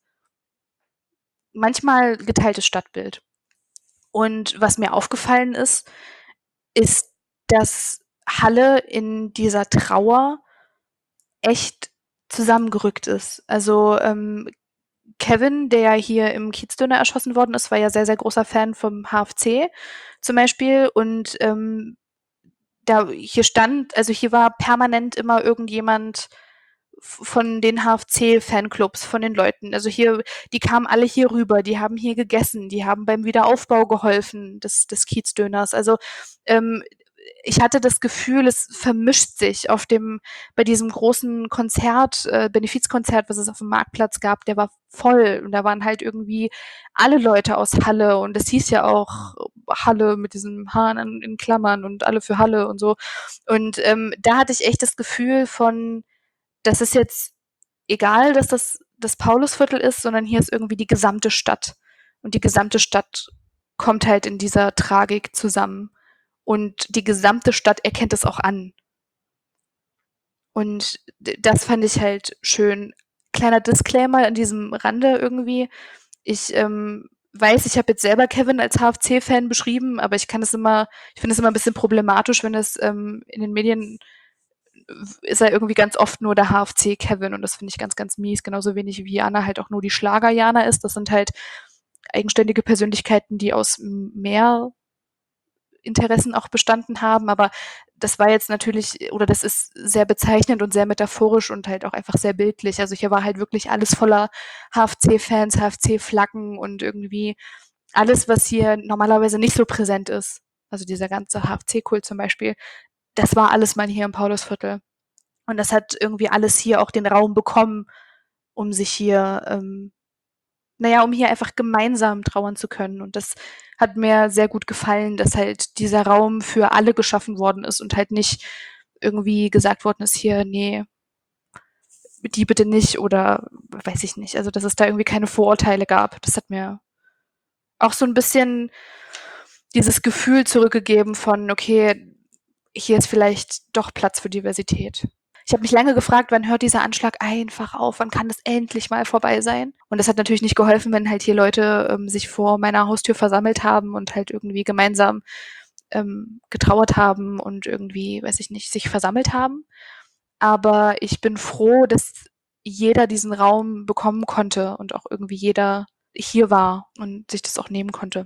manchmal geteiltes Stadtbild. Und was mir aufgefallen ist, ist, dass Halle in dieser Trauer echt zusammengerückt ist. Also ähm, Kevin, der hier im Kiezdöner erschossen worden ist, war ja sehr, sehr großer Fan vom H F C zum Beispiel. Und ähm, da hier stand, also hier war permanent immer irgendjemand von den H F C-Fanclubs, von den Leuten. Also hier, die kamen alle hier rüber, die haben hier gegessen, die haben beim Wiederaufbau geholfen des, des Kiezdöners. Also ähm, ich hatte das Gefühl, es vermischt sich auf dem, bei diesem großen Konzert, äh, Benefizkonzert, was es auf dem Marktplatz gab, der war voll und da waren halt irgendwie alle Leute aus Halle und es hieß ja auch Halle mit diesem Hahn in, in Klammern und alle für Halle und so. Und ähm, da hatte ich echt das Gefühl von, das ist jetzt egal, dass das das Paulusviertel ist, sondern hier ist irgendwie die gesamte Stadt. Und die gesamte Stadt kommt halt in dieser Tragik zusammen. Und die gesamte Stadt erkennt es auch an. Und das fand ich halt schön. Kleiner Disclaimer an diesem Rande irgendwie. Ich ähm, weiß, ich habe jetzt selber Kevin als H F C-Fan beschrieben, aber ich kann es immer, ich finde es immer ein bisschen problematisch, wenn es ähm, in den Medien ist er irgendwie ganz oft nur der H F C-Kevin und das finde ich ganz, ganz mies. Genauso wenig wie Jana halt auch nur die Schlager-Jana ist. Das sind halt eigenständige Persönlichkeiten, die aus mehr Interessen auch bestanden haben, aber das war jetzt natürlich, oder das ist sehr bezeichnend und sehr metaphorisch und halt auch einfach sehr bildlich. Also hier war halt wirklich alles voller H F C-Fans, H F C-Flaggen und irgendwie alles, was hier normalerweise nicht so präsent ist. Also dieser ganze H F C-Kult zum Beispiel, das war alles mal hier im Paulusviertel. Und das hat irgendwie alles hier auch den Raum bekommen, um sich hier, ähm, naja, um hier einfach gemeinsam trauern zu können. Und das hat mir sehr gut gefallen, dass halt dieser Raum für alle geschaffen worden ist und halt nicht irgendwie gesagt worden ist, hier, nee, die bitte nicht oder weiß ich nicht. Also, dass es da irgendwie keine Vorurteile gab. Das hat mir auch so ein bisschen dieses Gefühl zurückgegeben von, okay, hier ist vielleicht doch Platz für Diversität. Ich habe mich lange gefragt, wann hört dieser Anschlag einfach auf? Wann kann das endlich mal vorbei sein? Und das hat natürlich nicht geholfen, wenn halt hier Leute ähm, sich vor meiner Haustür versammelt haben und halt irgendwie gemeinsam ähm, getrauert haben und irgendwie, weiß ich nicht, sich versammelt haben. Aber ich bin froh, dass jeder diesen Raum bekommen konnte und auch irgendwie jeder hier war und sich das auch nehmen konnte.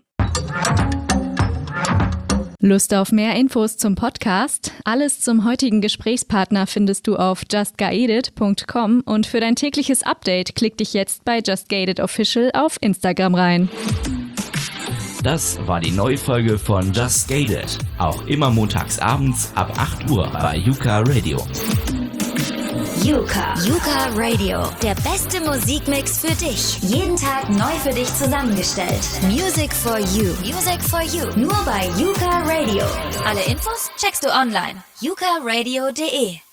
Lust auf mehr Infos zum Podcast? Alles zum heutigen Gesprächspartner findest du auf just gated punkt com und für dein tägliches Update klick dich jetzt bei Just Gated Official auf Instagram rein. Das war die neue Folge von Just Gated. Auch immer montags abends ab acht Uhr bei Yuka Radio. Yuka. Yuka Radio. Der beste Musikmix für dich. Jeden Tag neu für dich zusammengestellt. Music for you. Music for you. Nur bei Yuka Radio. Alle Infos checkst du online. yuka radio punkt de